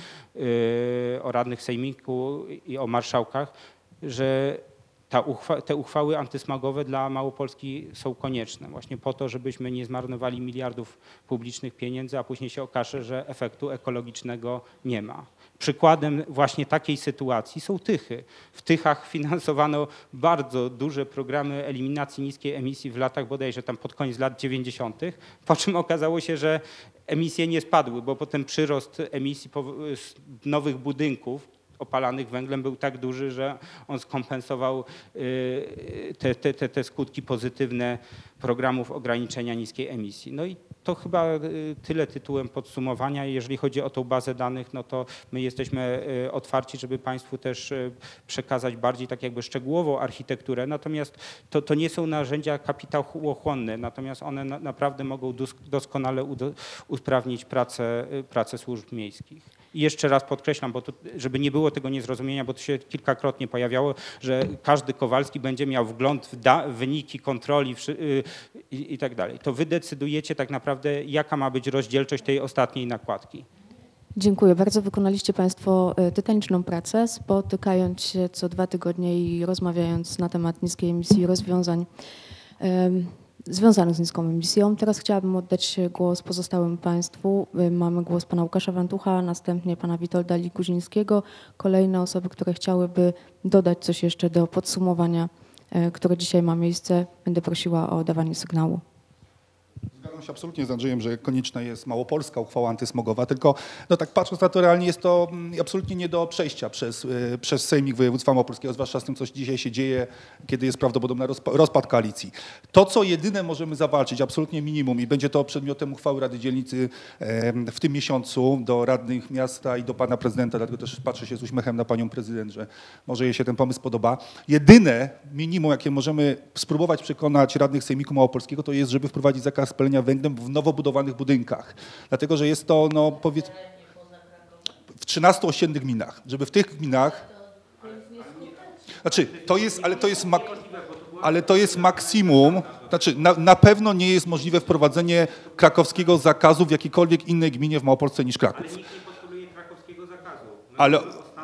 o radnych sejmiku i o marszałkach, że Ta uchwa, te uchwały antysmogowe dla Małopolski są konieczne właśnie po to, żebyśmy nie zmarnowali miliardów publicznych pieniędzy, a później się okaże, że efektu ekologicznego nie ma. Przykładem właśnie takiej sytuacji są Tychy. W Tychach finansowano bardzo duże programy eliminacji niskiej emisji w latach bodajże tam pod koniec lat dziewięćdziesiątych, po czym okazało się, że emisje nie spadły, bo potem przyrost emisji nowych budynków opalanych węglem był tak duży, że on skompensował te, te, te, te skutki pozytywne programów ograniczenia niskiej emisji. No i to chyba tyle tytułem podsumowania. Jeżeli chodzi o tą bazę danych, no to my jesteśmy otwarci, żeby Państwu też przekazać bardziej tak jakby szczegółową architekturę, natomiast to, to nie są narzędzia kapitałochłonne, natomiast one na, naprawdę mogą doskonale usprawnić pracę, pracę służb miejskich. I jeszcze raz podkreślam, bo to, żeby nie było tego niezrozumienia, bo to się kilkakrotnie pojawiało, że każdy Kowalski będzie miał wgląd w, da, w wyniki kontroli w, yy, i, i tak dalej. To wy decydujecie tak naprawdę, jaka ma być rozdzielczość tej ostatniej nakładki. Dziękuję bardzo. Wykonaliście Państwo tytaniczną pracę, spotykając się co dwa tygodnie i rozmawiając na temat niskiej emisji i rozwiązań um, związanych z niską emisją. Teraz chciałabym oddać głos pozostałym Państwu. Mamy głos pana Łukasza Wantucha, następnie pana Witolda Likuzińskiego. Kolejne osoby, które chciałyby dodać coś jeszcze do podsumowania, które dzisiaj ma miejsce, będę prosiła o dawanie sygnału. Zgadzam się absolutnie z Andrzejem, że konieczna jest małopolska uchwała antysmogowa, tylko no tak patrząc na to realnie jest to absolutnie nie do przejścia przez, przez Sejmik Województwa Małopolskiego, zwłaszcza z tym, co dzisiaj się dzieje, kiedy jest prawdopodobny rozpad koalicji. To, co jedyne możemy zawalczyć, absolutnie minimum i będzie to przedmiotem uchwały Rady Dzielnicy w tym miesiącu do radnych miasta i do pana prezydenta, dlatego też patrzę się z uśmiechem na panią prezydent, że może jej się ten pomysł podoba. Jedyne minimum, jakie możemy spróbować przekonać radnych Sejmiku Małopolskiego, to jest, żeby wprowadzić zakaz spalenia węglem w nowo budowanych budynkach. Dlatego, że jest to, no powiedz, w trzynastu ościennych gminach, żeby w tych gminach, znaczy to jest, ale to jest, mak, ale to jest maksimum, znaczy na, na pewno nie jest możliwe wprowadzenie krakowskiego zakazu w jakiejkolwiek innej gminie w Małopolsce niż Kraków. Ale nikt nie postuluje krakowskiego zakazu. Ale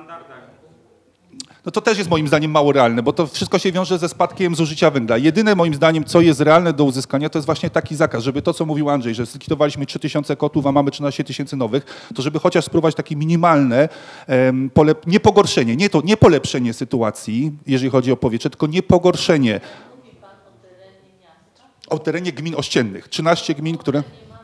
no to też jest moim zdaniem mało realne, bo to wszystko się wiąże ze spadkiem zużycia węgla. Jedyne moim zdaniem, co jest realne do uzyskania, to jest właśnie taki zakaz, żeby to, co mówił Andrzej, że zlikwidowaliśmy trzy tysiące kotłów, a mamy trzynaście tysięcy nowych, to żeby chociaż spróbować takie minimalne, um, polep- nie pogorszenie, nie, to, nie polepszenie sytuacji, jeżeli chodzi o powietrze, tylko nie pogorszenie. O terenie gmin ościennych. trzynaście gmin, które...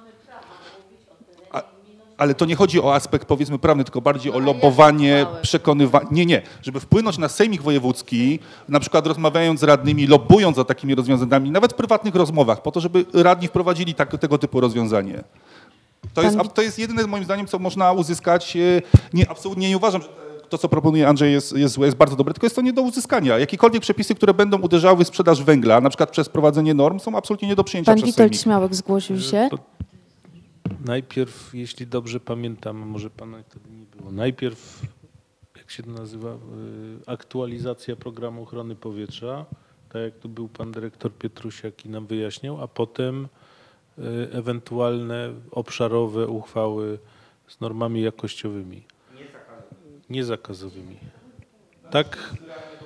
Ale to nie chodzi o aspekt, powiedzmy, prawny, tylko bardziej o lobbowanie, przekonywanie. Nie, nie. Żeby wpłynąć na Sejmik Wojewódzki, na przykład rozmawiając z radnymi, lobbując za takimi rozwiązaniami, nawet w prywatnych rozmowach, po to, żeby radni wprowadzili tak, tego typu rozwiązanie. To jest, to jest jedyne, moim zdaniem, co można uzyskać. Nie, absolutnie nie uważam, że to, co proponuje Andrzej, jest, jest złe, jest bardzo dobre, tylko jest to nie do uzyskania. Jakiekolwiek przepisy, które będą uderzały w sprzedaż węgla, na przykład przez wprowadzenie norm, są absolutnie nie do przyjęcia Pan przez Witold Sejmik. Śmiałek zgłosił się. Najpierw, jeśli dobrze pamiętam, może pana wtedy nie było, najpierw, jak się to nazywa, aktualizacja programu ochrony powietrza, tak jak tu był pan dyrektor Pietrusiak i nam wyjaśniał, a potem ewentualne obszarowe uchwały z normami jakościowymi. Niezakazowymi. Tak?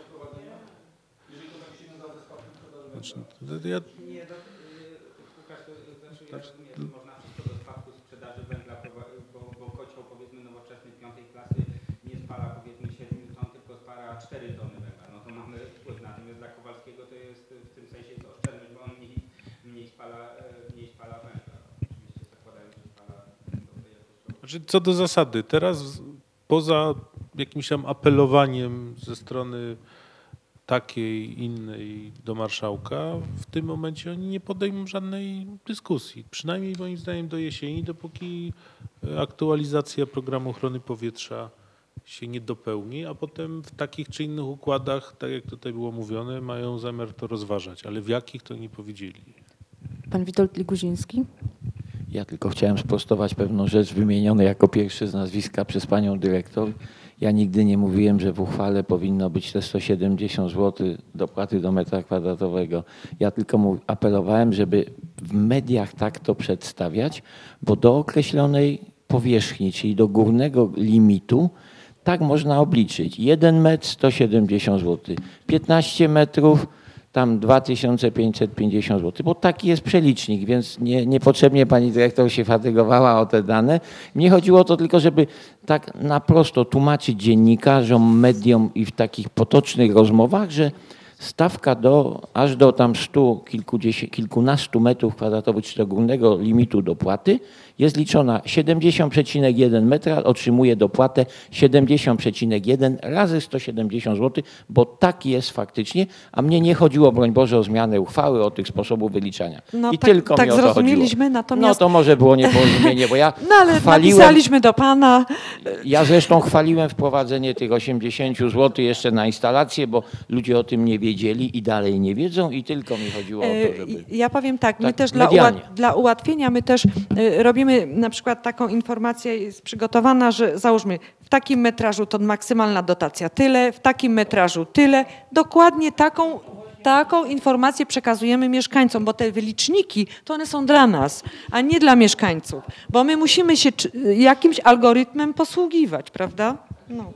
Znaczy, ja... Nie, to, Łukasz, to znaczy, nie można wszystko do spadku sprzedaży węgla, bo, bo kocioł powiedzmy nowoczesny piątej klasy nie spala powiedzmy siedem ton, tylko spala cztery tony węgla. No to mamy wpływ. Natomiast dla Kowalskiego to jest w tym sensie jest oszczędność, bo on mniej, mniej, spala, mniej spala węgla. Oczywiście zakładając, że spala dobrej jakości. Znaczy, co do zasady, teraz poza jakimś tam apelowaniem ze strony takiej, innej do marszałka, w tym momencie oni nie podejmą żadnej dyskusji. Przynajmniej moim zdaniem do jesieni, dopóki aktualizacja programu ochrony powietrza się nie dopełni, a potem w takich czy innych układach, tak jak tutaj było mówione, mają zamiar to rozważać, ale w jakich to nie powiedzieli. Pan Witold Liguziński. Ja tylko chciałem sprostować pewną rzecz wymienioną jako pierwszy z nazwiska przez panią dyrektor. Ja nigdy nie mówiłem, że w uchwale powinno być te sto siedemdziesiąt złotych dopłaty do metra kwadratowego. Ja tylko mów, apelowałem, żeby w mediach tak to przedstawiać, bo do określonej powierzchni, czyli do górnego limitu, tak można obliczyć. jeden metr sto siedemdziesiąt złotych, piętnaście metrów tam dwa tysiące pięćset pięćdziesiąt złotych, bo taki jest przelicznik, więc nie, niepotrzebnie pani dyrektor się fatygowała o te dane. Mnie chodziło o to tylko, żeby tak na prosto tłumaczyć dziennikarzom, mediom i w takich potocznych rozmowach, że stawka do, aż do tam stu kilkunastu metrów kwadratowych, czy do górnego limitu dopłaty jest liczona siedemdziesiąt przecinek jeden metra, otrzymuje dopłatę siedemdziesiąt przecinek jeden razy sto siedemdziesiąt złotych, bo tak jest faktycznie, a mnie nie chodziło, broń Boże, o zmianę uchwały, o tych sposobów wyliczania. No I tak, tylko tak mi o to zrozumieliśmy, chodziło. natomiast... No to może było nieporozumienie, bo ja No ale chwaliłem... napisaliśmy do pana... Ja zresztą chwaliłem wprowadzenie tych osiemdziesięciu złotych jeszcze na instalację, bo ludzie o tym nie wiedzieli i dalej nie wiedzą i tylko mi chodziło o to, żeby... Ja powiem tak, my tak też dla, medialnie. ułat dla ułatwienia, my też y, robimy na przykład taką informację, jest przygotowana, że załóżmy w takim metrażu to maksymalna dotacja tyle, w takim metrażu tyle. Dokładnie taką, taką informację przekazujemy mieszkańcom, bo te wyliczniki to one są dla nas, a nie dla mieszkańców, bo my musimy się jakimś algorytmem posługiwać, prawda? No.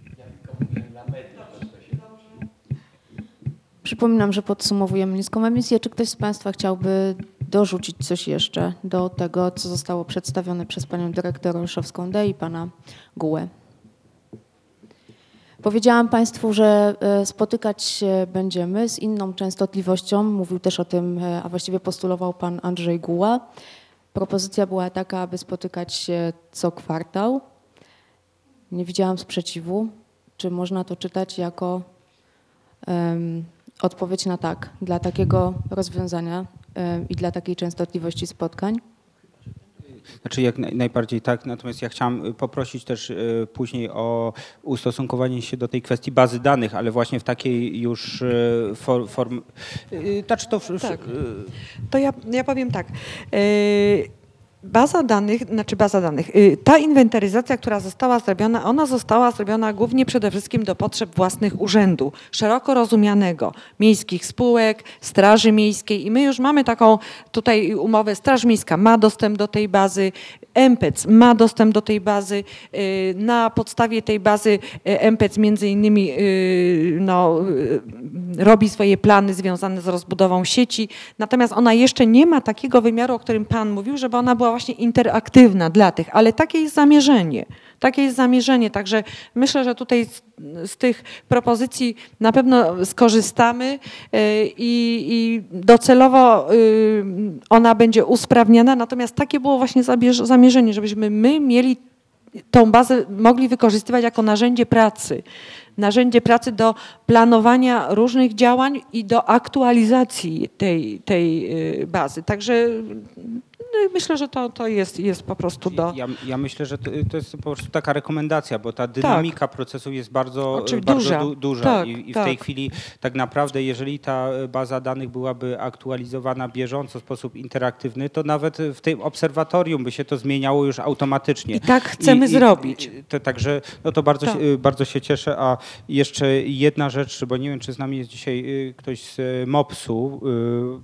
Przypominam, że podsumowujemy niską emisję. Czy ktoś z Państwa chciałby dorzucić coś jeszcze do tego, co zostało przedstawione przez panią dyrektor Olszowską-D i pana Gułę? Powiedziałam Państwu, że spotykać się będziemy z inną częstotliwością. Mówił też o tym, a właściwie postulował pan Andrzej Guła. Propozycja była taka, aby spotykać się co kwartał. Nie widziałam sprzeciwu. Czy można to czytać jako um, odpowiedź na tak dla takiego rozwiązania um, i dla takiej częstotliwości spotkań? Znaczy jak najbardziej tak, natomiast ja chciałam poprosić też później o ustosunkowanie się do tej kwestii bazy danych, ale właśnie w takiej już for, form... Znaczy to... Tak. To ja, ja powiem tak. Baza danych, znaczy baza danych, ta inwentaryzacja, która została zrobiona, ona została zrobiona głównie przede wszystkim do potrzeb własnych urzędu, szeroko rozumianego, miejskich spółek, Straży Miejskiej i my już mamy taką tutaj umowę, Straż Miejska ma dostęp do tej bazy, M P E C ma dostęp do tej bazy, na podstawie tej bazy M P E C między innymi no, robi swoje plany związane z rozbudową sieci, natomiast ona jeszcze nie ma takiego wymiaru, o którym Pan mówił, żeby ona była właśnie interaktywna dla tych, ale takie jest zamierzenie. Takie jest zamierzenie, także myślę, że tutaj z, z tych propozycji na pewno skorzystamy i, i docelowo ona będzie usprawniana, natomiast takie było właśnie zamierzenie, żebyśmy my mieli tą bazę mogli wykorzystywać jako narzędzie pracy. Narzędzie pracy do planowania różnych działań i do aktualizacji tej, tej bazy. Także myślę, że to, to jest, jest po prostu do... Ja, ja myślę, że to, to jest po prostu taka rekomendacja, bo ta dynamika tak. procesu jest bardzo, Oczywiście, bardzo duża, du, duża. Tak, I, i w tak. tej chwili tak naprawdę, jeżeli ta baza danych byłaby aktualizowana bieżąco w sposób interaktywny, to nawet w tym obserwatorium by się to zmieniało już automatycznie. I tak chcemy I, zrobić. I, to, także no to bardzo, tak. się, bardzo się cieszę. A jeszcze jedna rzecz, bo nie wiem, czy z nami jest dzisiaj ktoś z MOPS-u.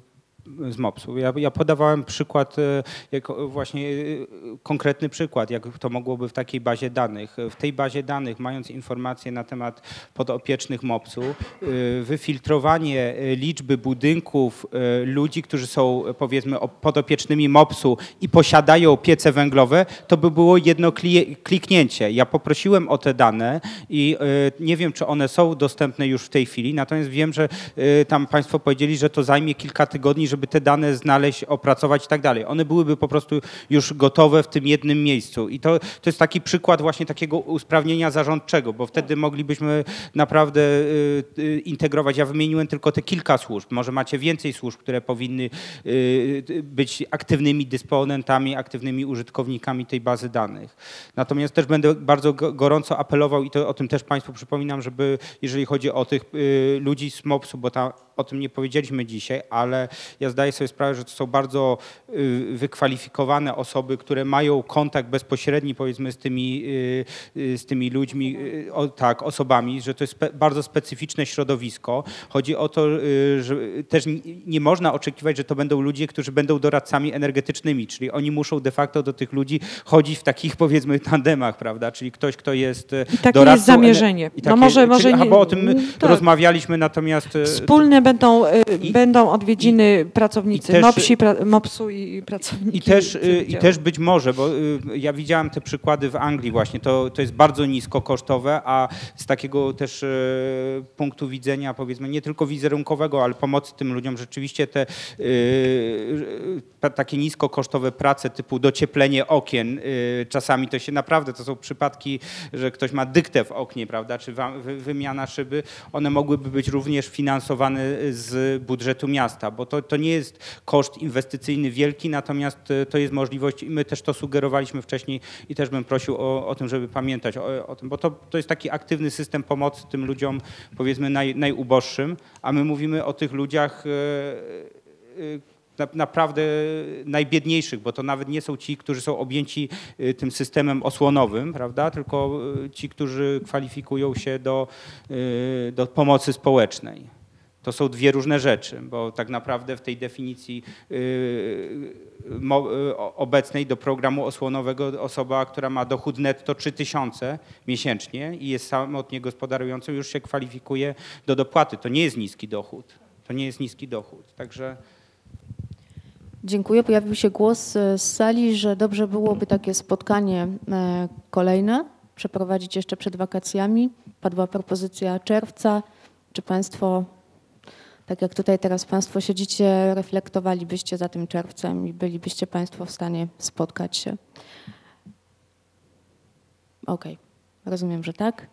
z mopsu. Ja, ja podawałem przykład, jako właśnie konkretny przykład, jak to mogłoby w takiej bazie danych. W tej bazie danych, mając informacje na temat podopiecznych mopsu, wyfiltrowanie liczby budynków ludzi, którzy są powiedzmy podopiecznymi mopsu i posiadają piece węglowe, to by było jedno kliknięcie. Ja poprosiłem o te dane i nie wiem, czy one są dostępne już w tej chwili, natomiast wiem, że tam Państwo powiedzieli, że to zajmie kilka tygodni, żeby te dane znaleźć, opracować i tak dalej. One byłyby po prostu już gotowe w tym jednym miejscu. I to, to jest taki przykład właśnie takiego usprawnienia zarządczego, bo wtedy moglibyśmy naprawdę integrować. Ja wymieniłem tylko te kilka służb. Może macie więcej służb, które powinny być aktywnymi dysponentami, aktywnymi użytkownikami tej bazy danych. Natomiast też będę bardzo gorąco apelował i to o tym też Państwu przypominam, żeby jeżeli chodzi o tych ludzi z mopsu, bo ta, o tym nie powiedzieliśmy dzisiaj, ale ja zdaję sobie sprawę, że to są bardzo wykwalifikowane osoby, które mają kontakt bezpośredni powiedzmy z tymi, z tymi ludźmi, o, tak, osobami, że to jest spe, bardzo specyficzne środowisko. Chodzi o to, że też nie można oczekiwać, że to będą ludzie, którzy będą doradcami energetycznymi, czyli oni muszą de facto do tych ludzi chodzić w takich powiedzmy tandemach, prawda, czyli ktoś, kto jest I takie doradcą. jest zamierzenie. I takie, no może, czyli, może aha, nie, bo o tym tak. rozmawialiśmy, natomiast... Wspólne będą, I, będą odwiedziny i, pracownicy i też, mopsi, pra, mopsu i pracownicy. I też, I też być może, bo ja widziałem te przykłady w Anglii właśnie, to, to jest bardzo nisko kosztowe, a z takiego też punktu widzenia powiedzmy nie tylko wizerunkowego, ale pomocy tym ludziom rzeczywiście te takie niskokosztowe prace typu docieplenie okien, czasami to się naprawdę, to są przypadki, że ktoś ma dyktę w oknie, prawda, czy wymiana szyby, one mogłyby być również finansowane z budżetu miasta, bo to, to nie jest koszt inwestycyjny wielki, natomiast to jest możliwość i my też to sugerowaliśmy wcześniej i też bym prosił o, o tym, żeby pamiętać o, o tym, bo to, to jest taki aktywny system pomocy tym ludziom powiedzmy naj, najuboższym, a my mówimy o tych ludziach na, naprawdę najbiedniejszych, bo to nawet nie są ci, którzy są objęci tym systemem osłonowym, prawda, tylko ci, którzy kwalifikują się do, do pomocy społecznej. To są dwie różne rzeczy, bo tak naprawdę w tej definicji obecnej do programu osłonowego osoba, która ma dochód netto trzy tysiące miesięcznie i jest samotnie gospodarującą, już się kwalifikuje do dopłaty. To nie jest niski dochód. To nie jest niski dochód. Także... Dziękuję. Pojawił się głos z sali, że dobrze byłoby takie spotkanie kolejne przeprowadzić jeszcze przed wakacjami. Padła propozycja czerwca. Czy Państwo, tak jak tutaj teraz Państwo siedzicie, reflektowalibyście za tym czerwcem i bylibyście Państwo w stanie spotkać się? Okej, okay. Rozumiem, że tak.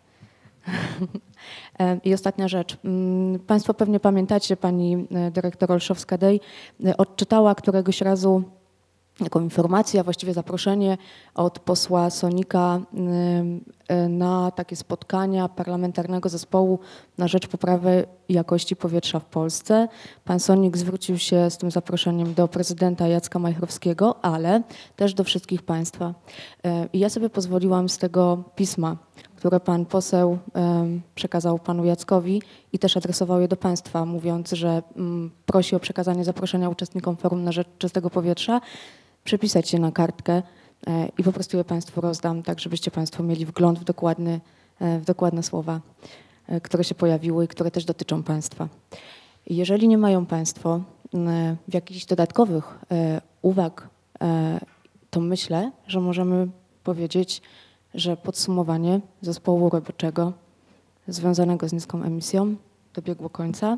I ostatnia rzecz. Państwo pewnie pamiętacie, pani dyrektor Olszowska-Dej odczytała któregoś razu taką informację, a właściwie zaproszenie od posła Sonika na takie spotkania parlamentarnego zespołu na rzecz poprawy jakości powietrza w Polsce. Pan Sonik zwrócił się z tym zaproszeniem do prezydenta Jacka Majchrowskiego, ale też do wszystkich Państwa. I ja sobie pozwoliłam z tego pisma, które pan poseł przekazał panu Jackowi i też adresował je do Państwa, mówiąc, że prosi o przekazanie zaproszenia uczestnikom Forum na Rzecz Czystego Powietrza, przepisać się na kartkę i po prostu je Państwu rozdam, tak żebyście Państwo mieli wgląd w, dokładny, w dokładne słowa, które się pojawiły i które też dotyczą Państwa. Jeżeli nie mają Państwo jakichś dodatkowych uwag, to myślę, że możemy powiedzieć, że podsumowanie zespołu roboczego związanego z niską emisją dobiegło końca.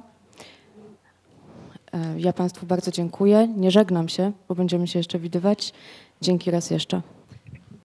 Ja Państwu bardzo dziękuję. Nie żegnam się, bo będziemy się jeszcze widywać. Dzięki raz jeszcze.